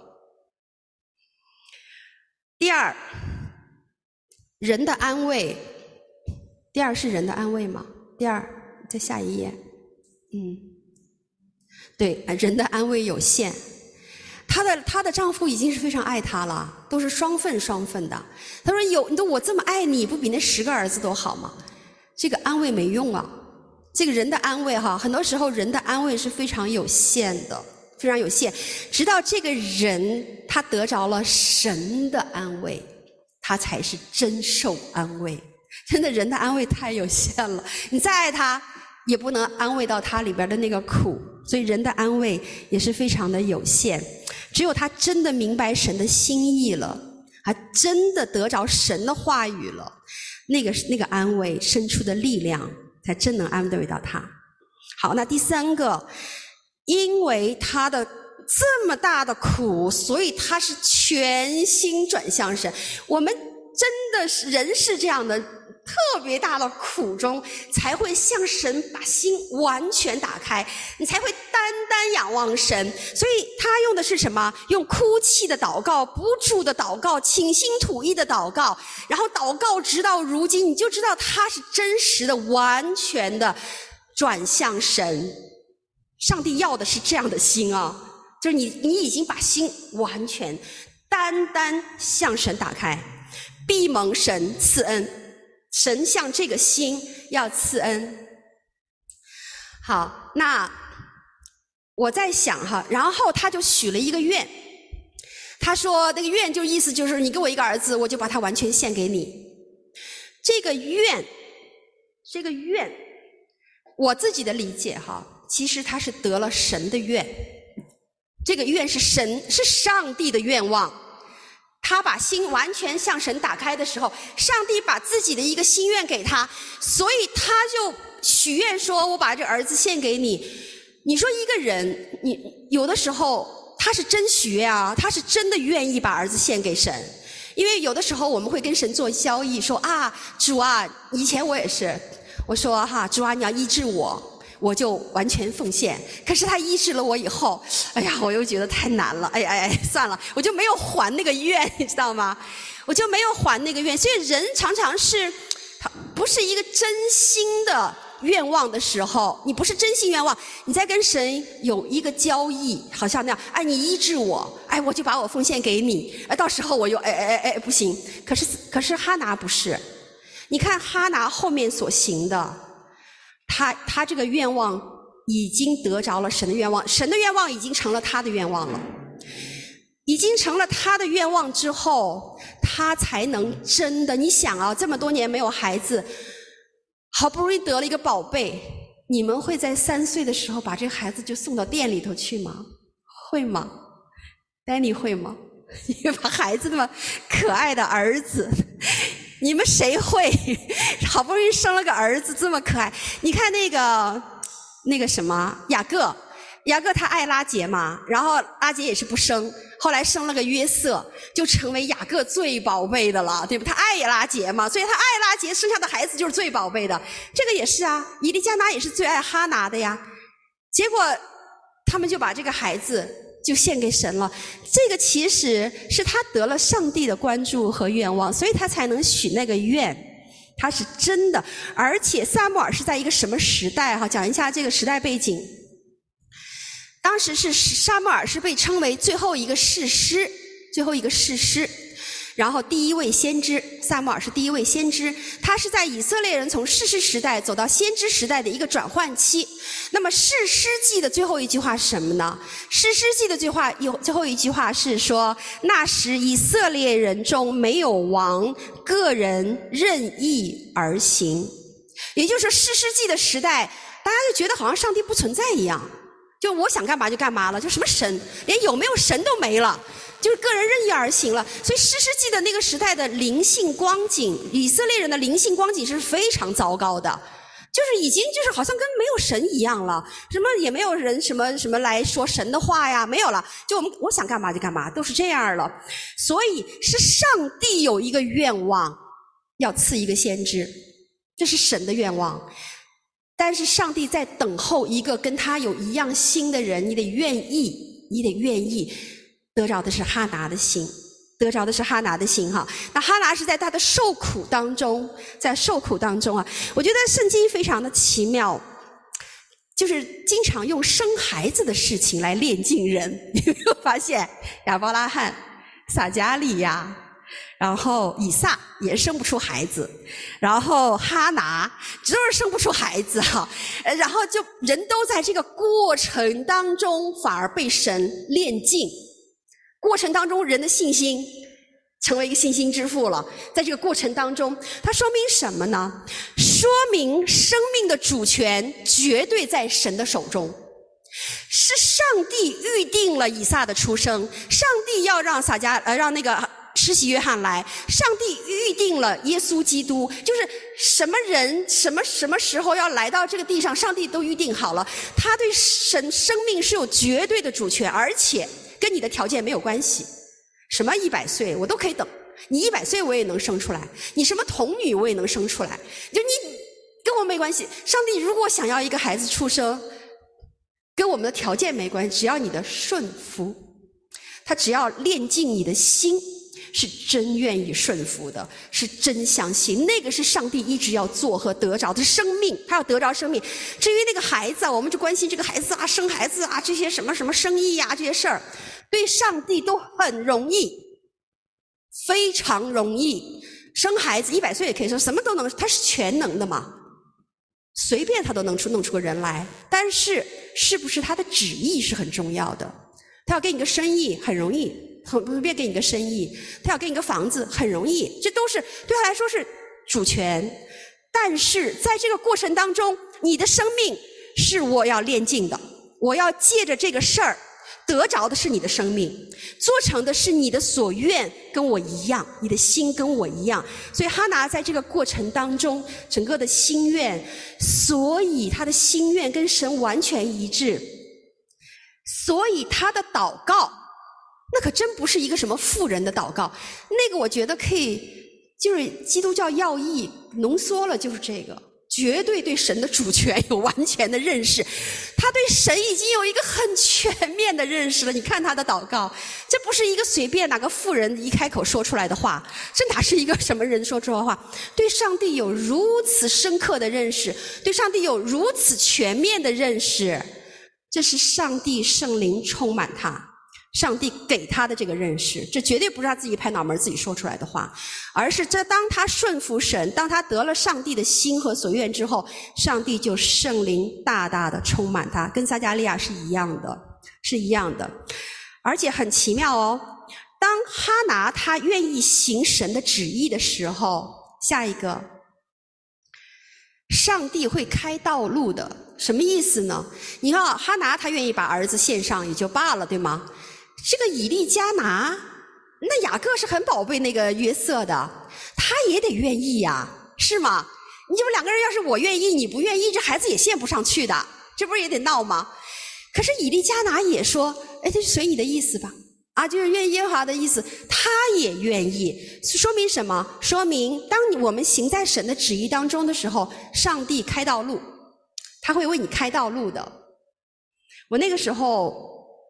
第二，人的安慰。第二是人的安慰吗？第二，再下一页。嗯，对，人的安慰有限。她的她的丈夫已经是非常爱她了，都是双份双份的。她说有，你都我这么爱你，不比那十个儿子都好吗？这个安慰没用啊。这个人的安慰哈，很多时候人的安慰是非常有限的，非常有限。直到这个人他得着了神的安慰，他才是真受安慰。真的，人的安慰太有限了，你再爱他也不能安慰到他里边的那个苦，所以人的安慰也是非常的有限。只有他真的明白神的心意了，他真的得着神的话语了，那个那个安慰生出的力量才真能安慰到他。好，那第三个，因为他的这么大的苦，所以他是全心转向神。我们真的是人是这样的，特别大的苦中才会向神把心完全打开，你才会单单仰望神。所以他用的是什么？用哭泣的祷告，不住的祷告，倾心吐意的祷告，然后祷告直到如今，你就知道他是真实的完全的转向神。上帝要的是这样的心啊，就是你你已经把心完全单单向神打开，必蒙神赐恩。神向这个心要赐恩。好，那我在想哈，然后他就许了一个愿，他说那个愿就意思就是你给我一个儿子，我就把他完全献给你。这个愿，这个愿，我自己的理解哈，其实他是得了神的愿，这个愿是神是上帝的愿望。他把心完全向神打开的时候，上帝把自己的一个心愿给他，所以他就许愿说我把这儿子献给你。你说一个人，你有的时候他是真许愿啊，他是真的愿意把儿子献给神。因为有的时候我们会跟神做交易，说啊，主啊，以前我也是，我说哈，主啊，你要医治我，我就完全奉献。可是他医治了我以后，哎呀，我又觉得太难了，哎呀哎呀，算了，我就没有还那个愿，你知道吗？我就没有还那个愿。所以人常常是不是一个真心的愿望的时候，你不是真心愿望，你在跟神有一个交易，好像那样，哎，你医治我，哎，我就把我奉献给你，哎，到时候我又哎哎哎哎不行。可是可是哈拿不是，你看哈拿后面所行的，他他这个愿望已经得着了神的愿望，神的愿望已经成了他的愿望了，已经成了他的愿望之后，他才能真的，你想啊，这么多年没有孩子，好不容易得了一个宝贝，你们会在三岁的时候把这个孩子就送到店里头去吗？会吗？丹尼会吗？你把孩子那么可爱的儿子，你们谁会？好不容易生了个儿子这么可爱，你看那个那个什么雅各，雅各他爱拉结嘛，然后拉结也是不生，后来生了个约瑟，就成为雅各最宝贝的了，对吧？他爱拉结嘛，所以他爱拉结生下的孩子就是最宝贝的。这个也是啊，以利加拿也是最爱哈拿的呀。结果他们就把这个孩子就献给神了。这个其实是他得了上帝的关注和愿望，所以他才能许那个愿，他是真的。而且撒母耳是在一个什么时代哈？讲一下这个时代背景。当时是撒母耳是被称为最后一个士师，最后一个士师。然后第一位先知，撒母耳是第一位先知，他是在以色列人从士师时代走到先知时代的一个转换期。那么士师记的最后一句话是什么呢？士师记的最话有最后一句话是说，那时以色列人中没有王，个人任意而行。也就是说士师记的时代，大家就觉得好像上帝不存在一样，就我想干嘛就干嘛了，就什么神，连有没有神都没了，就是个人任意而行了。所以士师记的那个时代的灵性光景，以色列人的灵性光景是非常糟糕的，就是已经就是好像跟没有神一样了，什么也没有人什么什么来说神的话呀，没有了，就我们我想干嘛就干嘛，都是这样了。所以是上帝有一个愿望要赐一个先知，这是神的愿望。但是上帝在等候一个跟他有一样心的人，你得愿意，你得愿意。得着的是哈拿的心，得着的是哈拿的心哈。那哈拿是在他的受苦当中，在受苦当中啊，我觉得圣经非常的奇妙，就是经常用生孩子的事情来炼净人。你有没有发现？亚伯拉罕、撒迦利亚，然后以撒也生不出孩子，然后哈拿都是生不出孩子哈，然后就人都在这个过程当中反而被神炼净。过程当中人的信心成为一个信心之父了。在这个过程当中，它说明什么呢？说明生命的主权绝对在神的手中，是上帝预定了以撒的出生，上帝要让撒迦呃让那个施洗约翰来，上帝预定了耶稣基督，就是什么人什么什么时候要来到这个地上，上帝都预定好了。他对神生命是有绝对的主权，而且跟你的条件没有关系，什么一百岁我都可以等，你一百岁我也能生出来，你什么童女我也能生出来，就你跟我没关系。上帝如果想要一个孩子出生，跟我们的条件没关系，只要你的顺服，他只要炼净你的心，是真愿意顺服的，是真相信，那个是上帝一直要做和得着的生命，他要得着生命。至于那个孩子啊，我们就关心这个孩子啊，生孩子啊，这些什么什么生意啊，这些事儿对上帝都很容易，非常容易。生孩子一百岁也可以生，什么都能，他是全能的嘛，随便他都能出弄出个人来。但是是不是他的旨意是很重要的，他要给你个生意很容易，很随便给你个生意，他要给你个房子很容易，这都是对他来说是主权。但是在这个过程当中，你的生命是我要炼净的，我要借着这个事儿得着的是你的生命，做成的是你的所愿，跟我一样，你的心跟我一样。所以哈拿在这个过程当中整个的心愿，所以他的心愿跟神完全一致，所以他的祷告那可真不是一个什么富人的祷告，那个我觉得可以就是基督教要义浓缩了，就是这个绝对对神的主权有完全的认识，他对神已经有一个很全面的认识了。你看他的祷告，这不是一个随便哪个富人一开口说出来的话，这哪是一个什么人说出来的话，对上帝有如此深刻的认识，对上帝有如此全面的认识，这是上帝圣灵充满他，上帝给他的这个认识，这绝对不是他自己拍脑门自己说出来的话，而是这当他顺服神，当他得了上帝的心和所愿之后，上帝就圣灵大大的充满他，跟撒迦利亚是一样的，是一样的。而且很奇妙哦，当哈拿他愿意行神的旨意的时候，下一个，上帝会开道路的。什么意思呢？你看啊，哈拿他愿意把儿子献上也就罢了，对吗？这个以利加拿，那雅各是很宝贝那个约瑟的，他也得愿意呀，是吗？你这不两个人要是我愿意你不愿意，这孩子也献不上去的，这不是也得闹吗？可是以利加拿也说，哎，这是随你的意思吧，啊，就是愿耶和华的意思，他也愿意。说明什么？说明当我们行在神的旨意当中的时候，上帝开道路，他会为你开道路的。我那个时候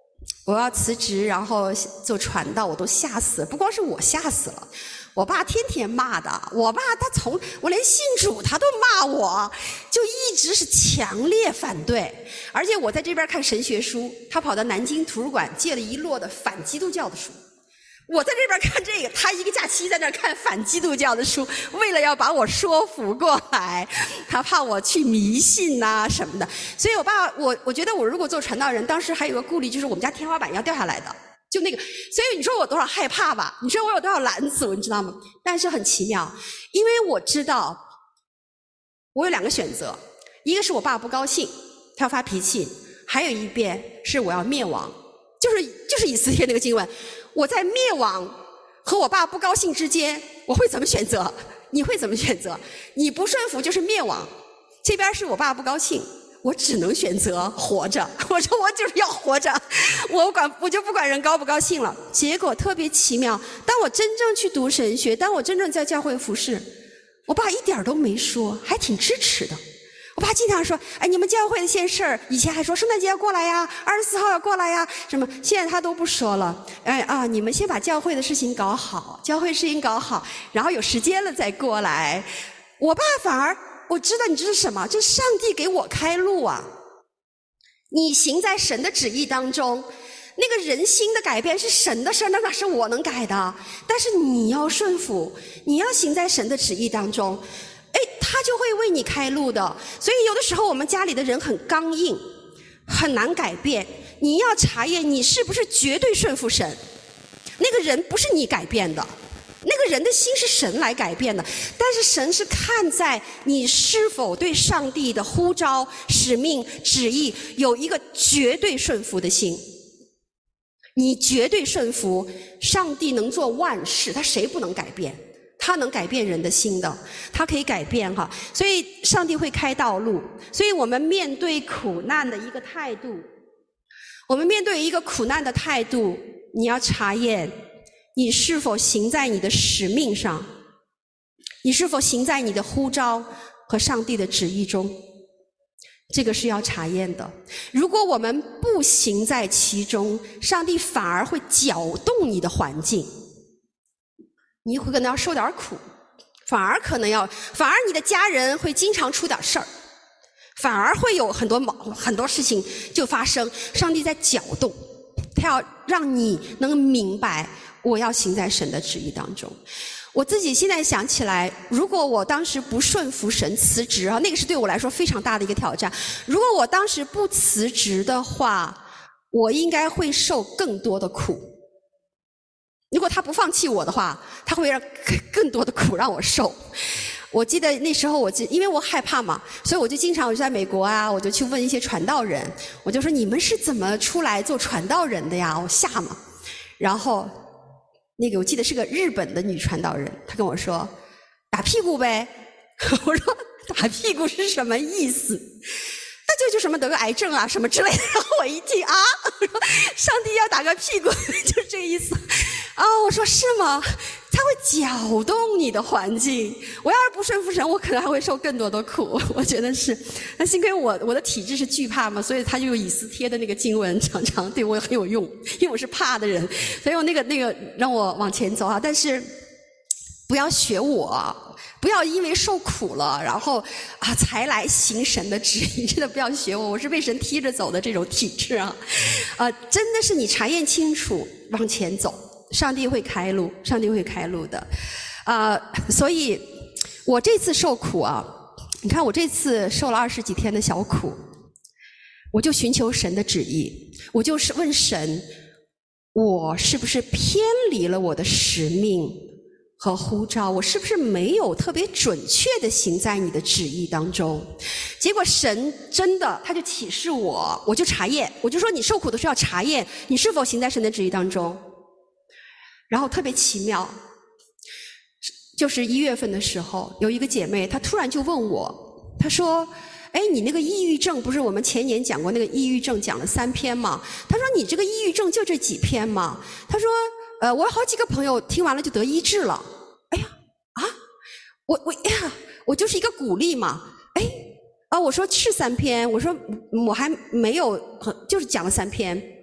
我要辞职，然后做传道，我都吓死了。不光是我吓死了，我爸天天骂的。我爸他从我连信主他都骂我，就一直是强烈反对。而且我在这边看神学书，他跑到南京图书馆借了一摞的反基督教的书。我在这边看这个，他一个假期在那儿看反基督教的书，为了要把我说服过来，他怕我去迷信呐、啊、什么的。所以我爸，我我觉得我如果做传道人，当时还有个顾虑，就是我们家天花板要掉下来的，就那个。所以你说我多少害怕吧？你说我有多少拦阻，你知道吗？但是很奇妙，因为我知道我有两个选择，一个是我爸不高兴，他要发脾气；还有一遍是我要灭亡，就是就是以斯帖那个经文。我在灭亡和我爸不高兴之间，我会怎么选择？你会怎么选择？你不顺服就是灭亡，这边是我爸不高兴，我只能选择活着。我说我就是要活着，我管我就不管人高不高兴了。结果特别奇妙，当我真正去读神学，当我真正在教会服侍，我爸一点都没说，还挺支持的。我爸经常说，哎，你们教会的些事儿，以前还说圣诞节要过来呀，二十四号要过来呀，什么，现在他都不说了。哎啊，你们先把教会的事情搞好，教会事情搞好，然后有时间了再过来。我爸反而，我知道你这是什么？这是上帝给我开路啊！你行在神的旨意当中，那个人心的改变是神的事，那哪是我能改的？但是你要顺服，你要行在神的旨意当中。哎，他就会为你开路的。所以有的时候我们家里的人很刚硬，很难改变。你要查验你是不是绝对顺服神。那个人不是你改变的，那个人的心是神来改变的。但是神是看在你是否对上帝的呼召、使命、旨意有一个绝对顺服的心。你绝对顺服，上帝能做万事，他谁不能改变？他能改变人的心的，他可以改变哈，所以上帝会开道路。所以我们面对苦难的一个态度，我们面对一个苦难的态度，你要查验你是否行在你的使命上，你是否行在你的呼召和上帝的旨意中，这个是要查验的。如果我们不行在其中，上帝反而会搅动你的环境，你会可能要受点苦，反而可能要，反而你的家人会经常出点事儿，反而会有很多很多事情就发生。上帝在搅动，他要让你能明白，我要行在神的旨意当中。我自己现在想起来，如果我当时不顺服神辞职啊，那个是对我来说非常大的一个挑战。如果我当时不辞职的话，我应该会受更多的苦。如果他不放弃我的话，他会让更多的苦让我受。我记得那时候我记，因为我害怕嘛，所以我就经常我就在美国啊，我就去问一些传道人，我就说你们是怎么出来做传道人的呀？我吓嘛。然后那个我记得是个日本的女传道人，她跟我说打屁股呗。我说打屁股是什么意思？那就就什么得个癌症啊什么之类的。然后我一听啊，我说上帝要打个屁股，就是这个意思。啊，我说是吗？他会搅动你的环境。我要是不顺服神，我可能还会受更多的苦。我觉得是。那幸亏我我的体质是惧怕嘛，所以他就有以斯帖的那个经文常常对我很有用，因为我是怕的人，所以我那个那个让我往前走啊。但是不要学我，不要因为受苦了，然后啊才来行神的旨意，真的不要学我，我是被神踢着走的这种体质啊。呃，真的是你查验清楚往前走，上帝会开路，上帝会开路的。啊、呃，所以我这次受苦啊，你看我这次受了二十几天的小苦，我就寻求神的旨意，我就是问神，我是不是偏离了我的使命和呼召，我是不是没有特别准确的行在你的旨意当中？结果神真的他就启示我，我就查验，我就说你受苦的时候要查验你是否行在神的旨意当中。然后特别奇妙，就是一月份的时候，有一个姐妹她突然就问我，她说哎，你那个抑郁症不是我们前年讲过那个抑郁症讲了三篇吗？她说你这个抑郁症就这几篇吗？她说呃，我有好几个朋友听完了就得医治了。哎呀，啊，我我哎呀，我就是一个鼓励嘛。哎，啊，我说是三篇，我说我还没有，就是讲了三篇。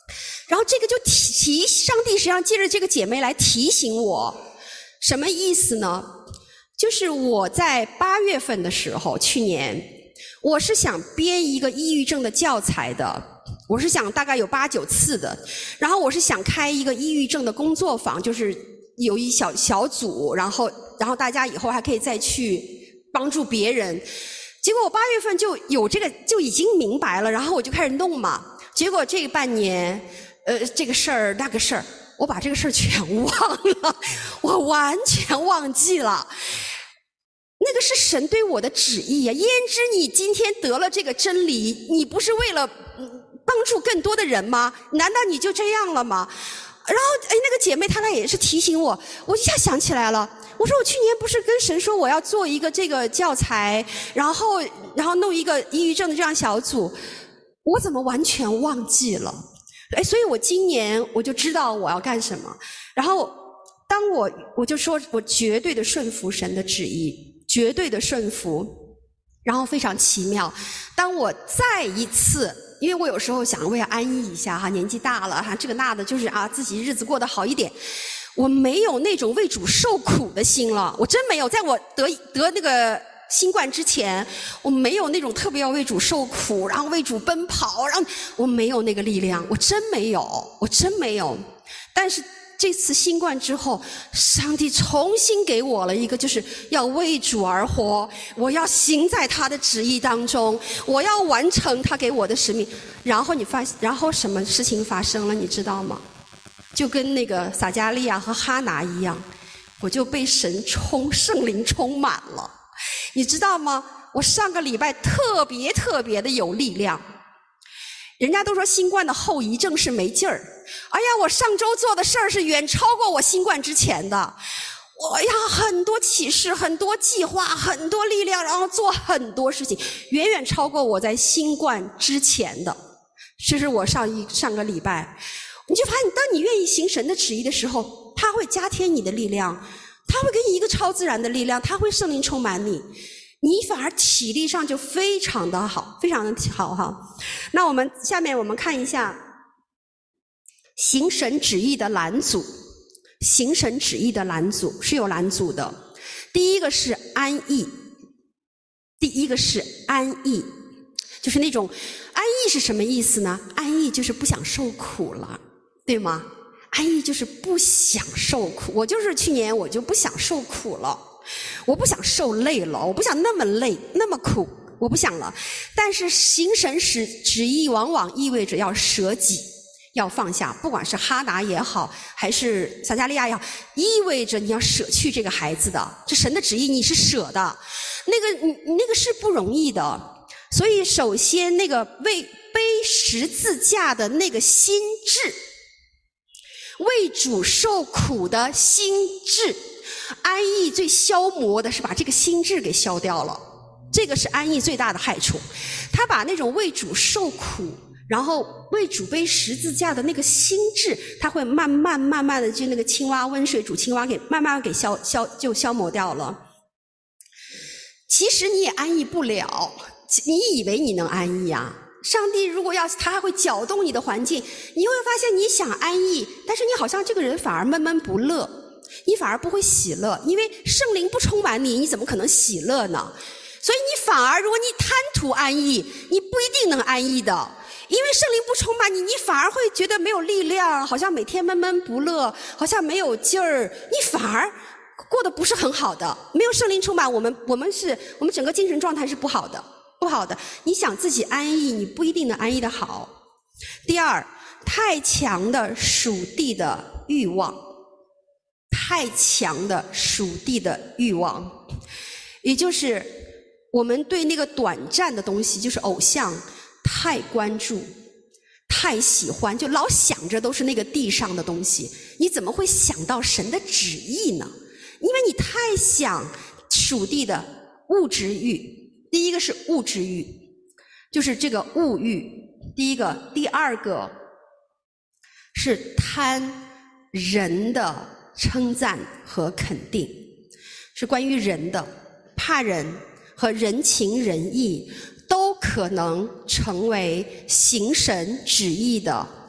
然后这个就提上帝实际上借着这个姐妹来提醒我，什么意思呢？就是我在八月份的时候，去年我是想编一个抑郁症的教材的，我是想大概有八九次的，然后我是想开一个抑郁症的工作坊，就是有一小小组，然后然后大家以后还可以再去帮助别人。结果我八月份就有这个就已经明白了，然后我就开始弄嘛。结果这半年呃这个事儿那个事儿，我把这个事儿全忘了，我完全忘记了。那个是神对我的旨意啊！焉知你今天得了这个真理，你不是为了帮助更多的人吗？难道你就这样了吗？然后哎，那个姐妹她来也是提醒我，我一下想起来了。我说我去年不是跟神说我要做一个这个教材，然后然后弄一个抑郁症的这样小组，我怎么完全忘记了？哎，所以我今年我就知道我要干什么。然后当我我就说我绝对的顺服神的旨意，绝对的顺服。然后非常奇妙，当我再一次，因为我有时候想我要安逸一下哈，年纪大了哈，这个那的，就是啊自己日子过得好一点。我没有那种为主受苦的心了，我真没有。在我得得那个新冠之前，我没有那种特别要为主受苦，然后为主奔跑，然后我没有那个力量，我真没有，我真没有。但是这次新冠之后，上帝重新给我了一个，就是要为主而活，我要行在他的旨意当中，我要完成他给我的使命。然后你发，然后什么事情发生了，你知道吗？就跟那个撒迦利亚和哈拿一样，我就被神充圣灵充满了。你知道吗？我上个礼拜特别特别的有力量。人家都说新冠的后遗症是没劲儿，哎呀，我上周做的事儿是远超过我新冠之前的。我呀，很多启示，很多计划，很多力量，然后做很多事情，远远超过我在新冠之前的。这是我上一上个礼拜，你就发现，当你愿意行神的旨意的时候，他会加添你的力量，他会给你一个超自然的力量，他会圣灵充满你。你反而体力上就非常的好，非常的好哈。那我们下面我们看一下行神旨意的拦阻，行神旨意的拦阻是有拦阻的。第一个是安逸，第一个是安逸，就是那种安逸是什么意思呢？安逸就是不想受苦了，对吗？安逸就是不想受苦。我就是去年我就不想受苦了，我不想受累了，我不想那么累那么苦，我不想了。但是行神旨旨意往往意味着要舍己，要放下，不管是哈拿也好，还是撒迦利亚也好，意味着你要舍去这个孩子的，这神的旨意你是舍的，那个你那个是不容易的。所以首先那个为背十字架的那个心志，为主受苦的心志，安逸最消磨的是把这个心志给消掉了，这个是安逸最大的害处。他把那种为主受苦，然后为主背十字架的那个心志，他会慢慢慢慢的就那个青蛙温水煮青蛙给慢慢给消消就消磨掉了。其实你也安逸不了，你以为你能安逸啊？上帝如果要他还会搅动你的环境，你会发现你想安逸，但是你好像这个人反而闷闷不乐，你反而不会喜乐，因为圣灵不充满你，你怎么可能喜乐呢？所以你反而如果你贪图安逸，你不一定能安逸的，因为圣灵不充满你，你反而会觉得没有力量，好像每天闷闷不乐，好像没有劲儿，你反而过得不是很好的。没有圣灵充满我们，我们是我们整个精神状态是不好的，不好的。你想自己安逸，你不一定能安逸的好。第二，太强的属地的欲望，太强的属地的欲望，也就是我们对那个短暂的东西，就是偶像，太关注，太喜欢，就老想着都是那个地上的东西，你怎么会想到神的旨意呢？因为你太想属地的物质欲。第一个是物质欲，就是这个物欲，第一个。第二个是贪人的称赞和肯定，是关于人的，怕人和人情人意都可能成为行神旨意的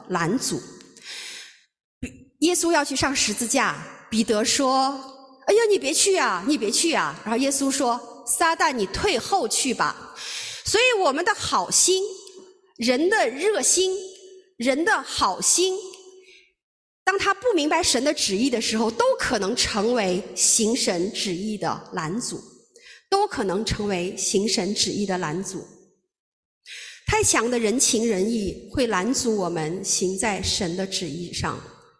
拦阻。耶稣要去上十字架，彼得说：哎呀，你别去啊，你别去啊。然后耶稣说：撒旦，你退后去吧。所以我们的好心，人的热心，人的好心，当他不明白神的旨意的时候，都可能成为行神旨意的拦阻，都可能成为行神旨意的拦阻。太强的人情人义会拦阻我们行在神的旨意上。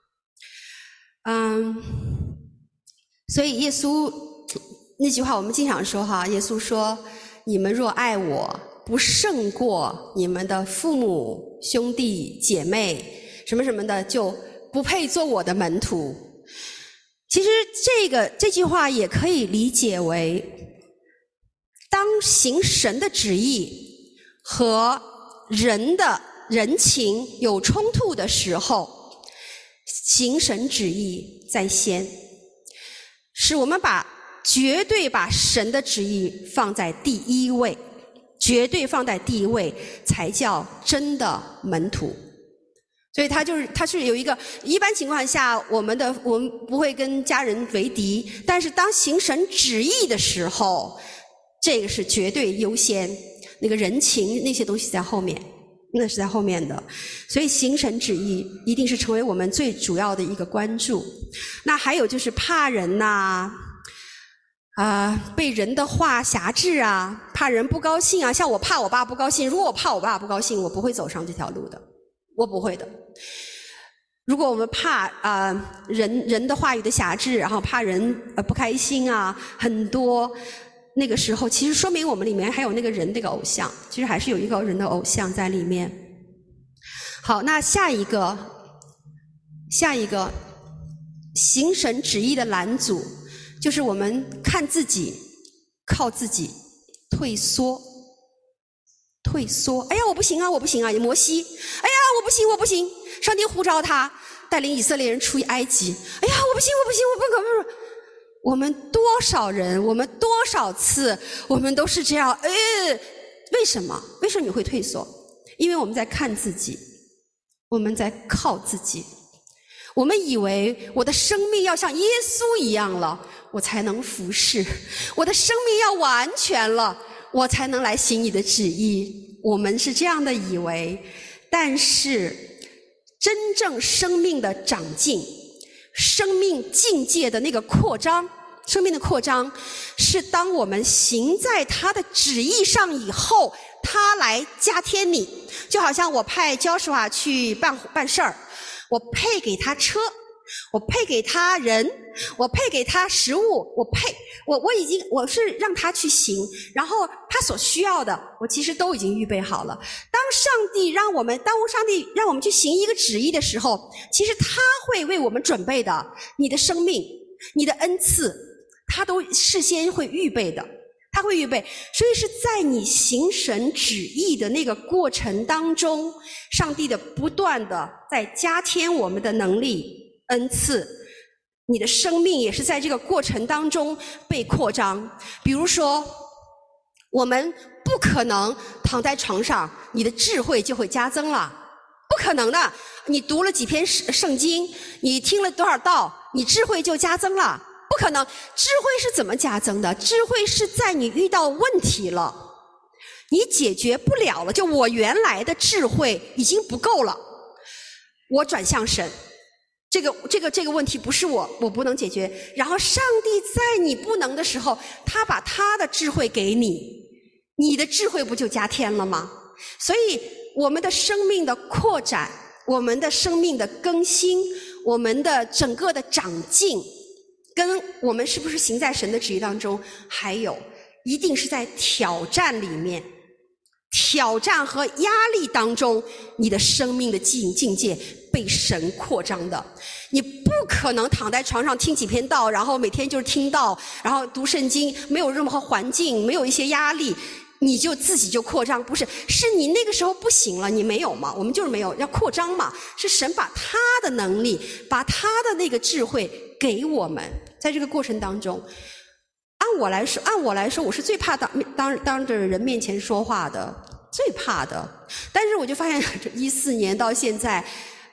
嗯，所以耶稣那句话我们经常说哈，耶稣说：你们若爱我，不胜过你们的父母、兄弟、姐妹什么什么的，就不配做我的门徒。其实这个这句话也可以理解为，当行神的旨意和人的人情有冲突的时候，行神旨意在先，是我们把绝对把神的旨意放在第一位，绝对放在第一位，才叫真的门徒。所以他就是他是有一个，一般情况下我们的我们不会跟家人为敌，但是当行神旨意的时候，这个是绝对优先，那个人情那些东西在后面，那是在后面的。所以行神旨意一定是成为我们最主要的一个关注。那还有就是怕人呐、啊，啊被人的话辖制啊，怕人不高兴啊。像我怕我爸不高兴，如果我怕我爸不高兴，我不会走上这条路的，我不会的。如果我们怕啊、呃、人人的话语的辖制，然后怕人呃不开心啊，很多那个时候其实说明我们里面还有那个人那个偶像，其实还是有一个人的偶像在里面。好，那下一个下一个行神旨意的拦阻，就是我们看自己，靠自己，退缩退缩。哎呀我不行啊我不行啊，摩西，哎呀我不行我不行，上帝呼召他带领以色列人出埃及，哎呀我不行我不行我不可不可。我们多少人，我们多少次我们都是这样。呃为什么为什么你会退缩？因为我们在看自己，我们在靠自己，我们以为我的生命要像耶稣一样了，我才能服侍，我的生命要完全了，我才能来行你的旨意。我们是这样的以为，但是真正生命的长进，生命境界的那个扩张，生命的扩张是当我们行在他的旨意上以后，他来加添你。就好像我派Joshua去办办事儿，我配给他车，我配给他人，我配给他食物，我配我我已经我是让他去行，然后他所需要的我其实都已经预备好了。当上帝让我们当上帝让我们去行一个旨意的时候，其实他会为我们准备的，你的生命，你的恩赐，他都事先会预备的，他会预备。所以是在你行神旨意的那个过程当中，上帝的不断的在加添我们的能力恩赐，你的生命也是在这个过程当中被扩张。比如说我们不可能躺在床上你的智慧就会加增了，不可能的。你读了几篇圣经，你听了多少道，你智慧就加增了，不可能。智慧是怎么加增的？智慧是在你遇到问题了，你解决不了了，就我原来的智慧已经不够了，我转向神，这个这个这个问题不是我我不能解决，然后上帝在你不能的时候，他把他的智慧给你，你的智慧不就加添了吗？所以我们的生命的扩展，我们的生命的更新，我们的整个的长进，跟我们是不是行在神的旨意当中，还有一定是在挑战里面，挑战和压力当中，你的生命的境境界被神扩张的。你不可能躺在床上听几篇道，然后每天就是听道，然后读圣经，没有任何环境，没有一些压力，你就自己就扩张。不是，是你那个时候不行了，你没有嘛，我们就是没有，要扩张嘛。是神把他的能力，把他的那个智慧给我们，在这个过程当中。按我来说按我来说我是最怕当当当着人面前说话的，最怕的。但是我就发现一四年到现在，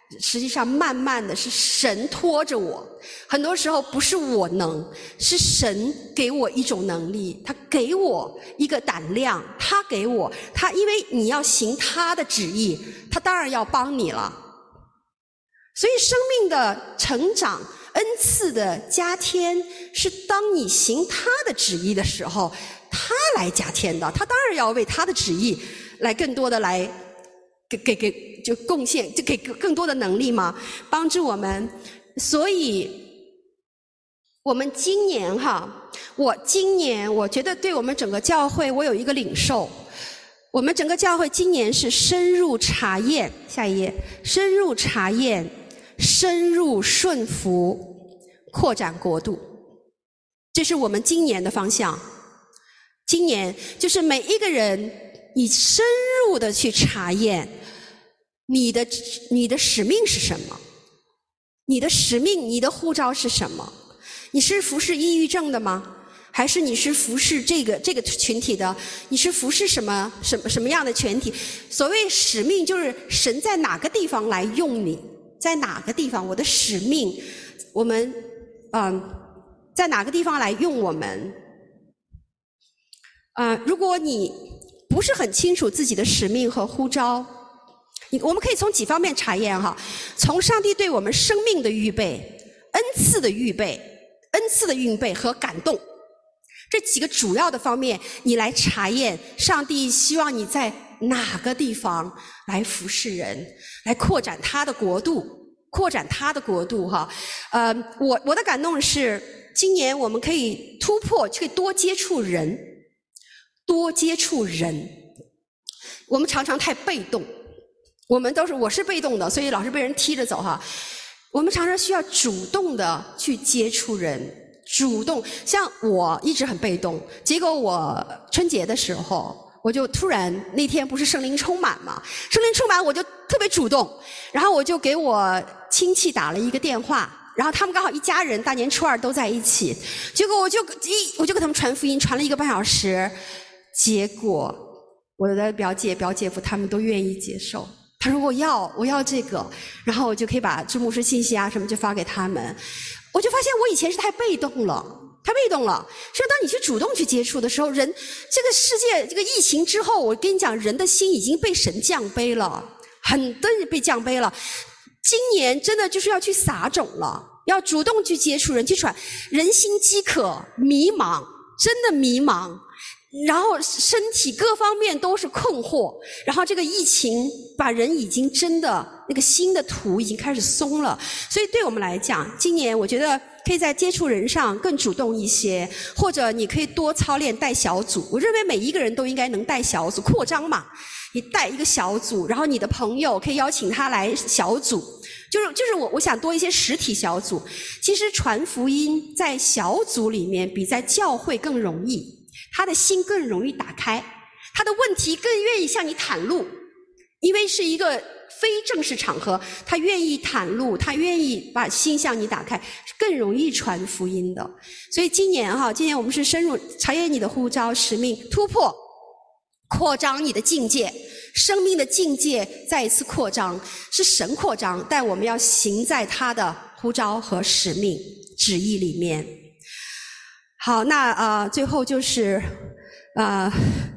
实际上慢慢的是神拖着我，很多时候不是我能，是神给我一种能力，他给我一个胆量，他给我，他因为你要行他的旨意，他当然要帮你了。所以生命的成长，恩赐的加添，是当你行他的旨意的时候，他来加添的，他当然要为他的旨意来更多的来给给给就贡献，就给更多的能力嘛，帮助我们。所以我们今年哈，我今年我觉得对我们整个教会我有一个领受，我们整个教会今年是深入查验，下一页，深入查验，深入顺服，扩展国度，这是我们今年的方向。今年就是每一个人你深入的去查验你的你的使命是什么，你的使命你的呼召是什么，你是服侍抑郁症的吗？还是你是服侍这个这个群体的？你是服侍什么什么什么样的群体？所谓使命就是神在哪个地方来用你，在哪个地方我的使命，我们嗯在哪个地方来用我们。呃如果你不是很清楚自己的使命和呼召，你我们可以从几方面查验哈，从上帝对我们生命的预备、恩赐的预备、恩赐的预备和感动，这几个主要的方面，你来查验上帝希望你在哪个地方来服侍人，来扩展他的国度，扩展他的国度哈。呃，我我的感动是，今年我们可以突破，可以多接触人，多接触人。我们常常太被动。我们都是我是被动的，所以老是被人踢着走哈。我们常常需要主动的去接触人，主动。像我一直很被动，结果我春节的时候，我就突然那天不是圣灵充满嘛，圣灵充满我就特别主动，然后我就给我亲戚打了一个电话，然后他们刚好一家人大年初二都在一起，结果我就一我就给他们传福音，传了一个半小时，结果我的表姐表姐夫他们都愿意接受。他说我要我要这个，然后我就可以把祝牧师信息啊什么就发给他们。我就发现我以前是太被动了，太被动了。所以当你去主动去接触的时候，人这个世界这个疫情之后，我跟你讲，人的心已经被神降杯了，很多人被降杯了。今年真的就是要去撒种了，要主动去接触人，去传。人心饥渴，迷茫，真的迷茫。然后身体各方面都是困惑，然后这个疫情把人已经真的那个心的土已经开始松了，所以对我们来讲，今年我觉得可以在接触人上更主动一些，或者你可以多操练带小组。我认为每一个人都应该能带小组，扩张嘛，你带一个小组，然后你的朋友可以邀请他来小组，就是就是我我想多一些实体小组。其实传福音在小组里面比在教会更容易。他的心更容易打开，他的问题更愿意向你袒露，因为是一个非正式场合，他愿意袒露，他愿意把心向你打开，是更容易传福音的。所以今年哈，今年我们是深入查验你的呼召使命，突破扩张你的境界，生命的境界再一次扩张，是神扩张，但我们要行在他的呼召和使命旨意里面。好，那呃最后就是呃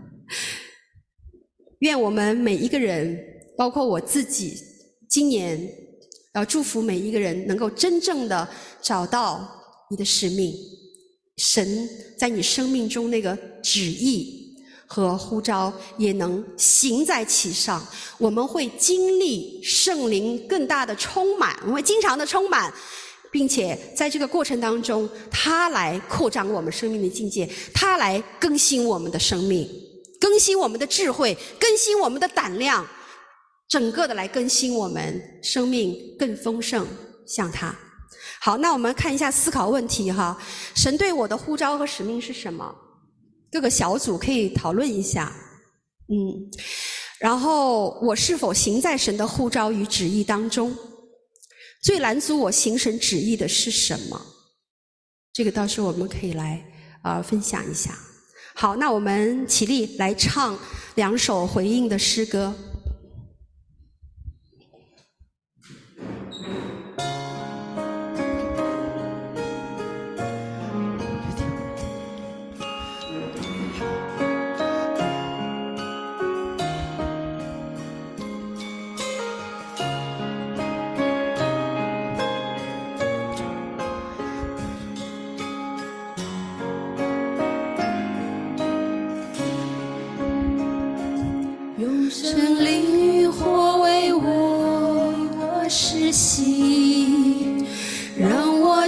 愿我们每一个人，包括我自己，今年要祝福每一个人能够真正的找到你的使命，神在你生命中那个旨意和呼召也能行在其上。我们会经历圣灵更大的充满，我们会经常的充满，并且在这个过程当中，他来扩张我们生命的境界，他来更新我们的生命，更新我们的智慧，更新我们的胆量，整个的来更新我们生命更丰盛，像他。好，那我们看一下思考问题哈，神对我的呼召和使命是什么？各个小组可以讨论一下。嗯，然后我是否行在神的呼召与旨意当中？最拦阻我行神旨意的是什么？这个到时候我们可以来呃分享一下。好，那我们起立来唱两首回应的诗歌。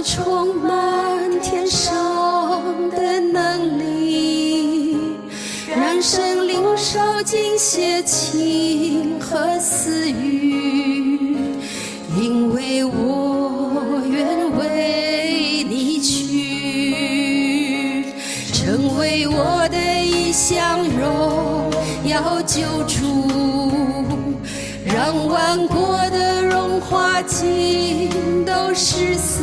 充满天上的能力，让生灵烧尽邪情和私欲，因为我愿为你去，成为我的一项荣耀救主，让万国的荣华尽都失色，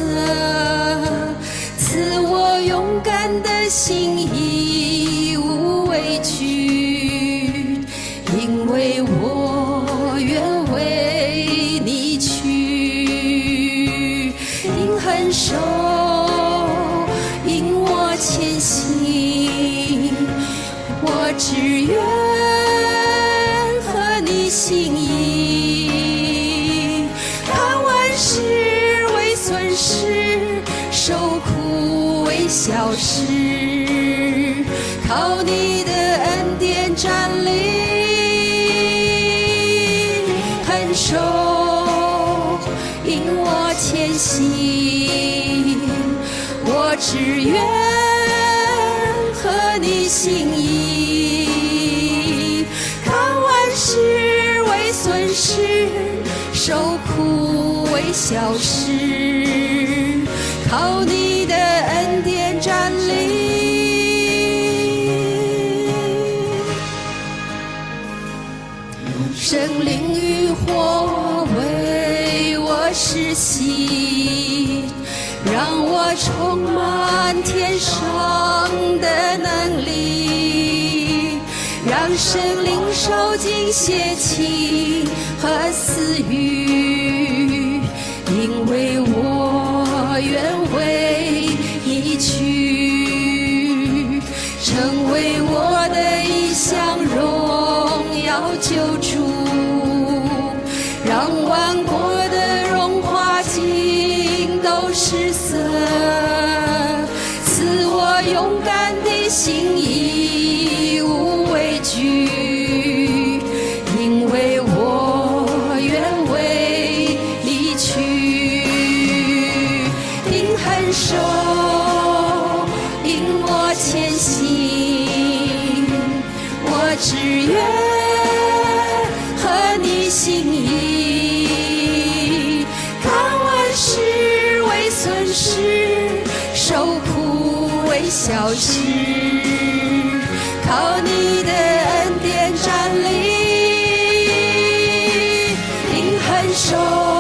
赐我勇敢的心，义无畏惧，因为我愿为你去，因恒守，因我前行，我只愿和你心意，看万事为损失，受苦为小事，靠你的恩典站立，恒守，因我前行，我只愿和你心意，看万事为损失，受苦为小事，靠你的恩典站立。圣灵与火为我施洗，让我充满天上的能力，让圣灵烧尽邪情和私欲，因为我愿为你去，成为我的一项荣耀救主，让万国的荣华尽都失色，赐我勇敢的心，义无畏惧，因为我愿为你去，因恒守，因我前行，我只愿和你心意，看万事为损失，受苦为小事，靠你的恩典站立，因恒守，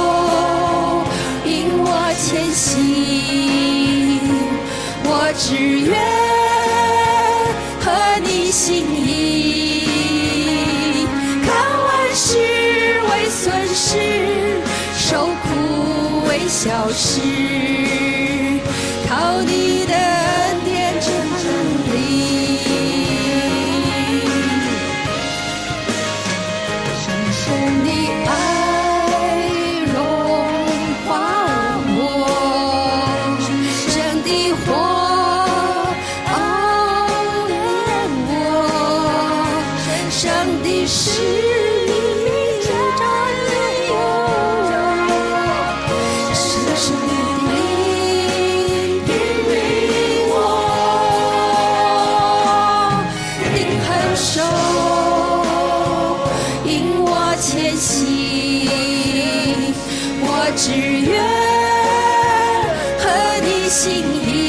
因我前行，我只愿和你心意，看万事为损失，受苦为小事，靠你的恩典站立。深深的爱融化我，神的火熬炼我，神的使命站立我，深深的灵引领我，因恒守，因我前行，我只愿和你心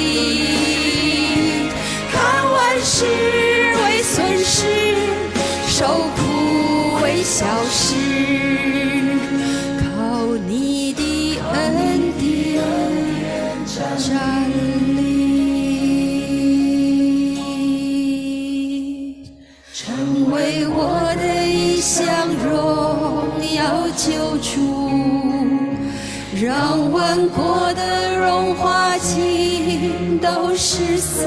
意，看万事为损失，受苦为小事，靠你的恩典站立，成为我的一项荣耀救主，让万国的荣华尽都失色，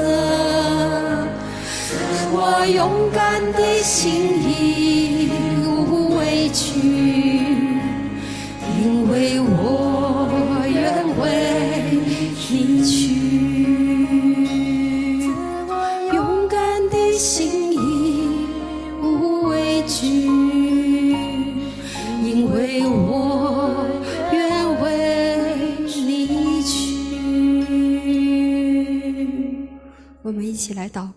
我勇敢的心义无畏惧，因为我愿为你去，勇敢的心义无畏惧，因为我愿为你去。 我们一起来祷。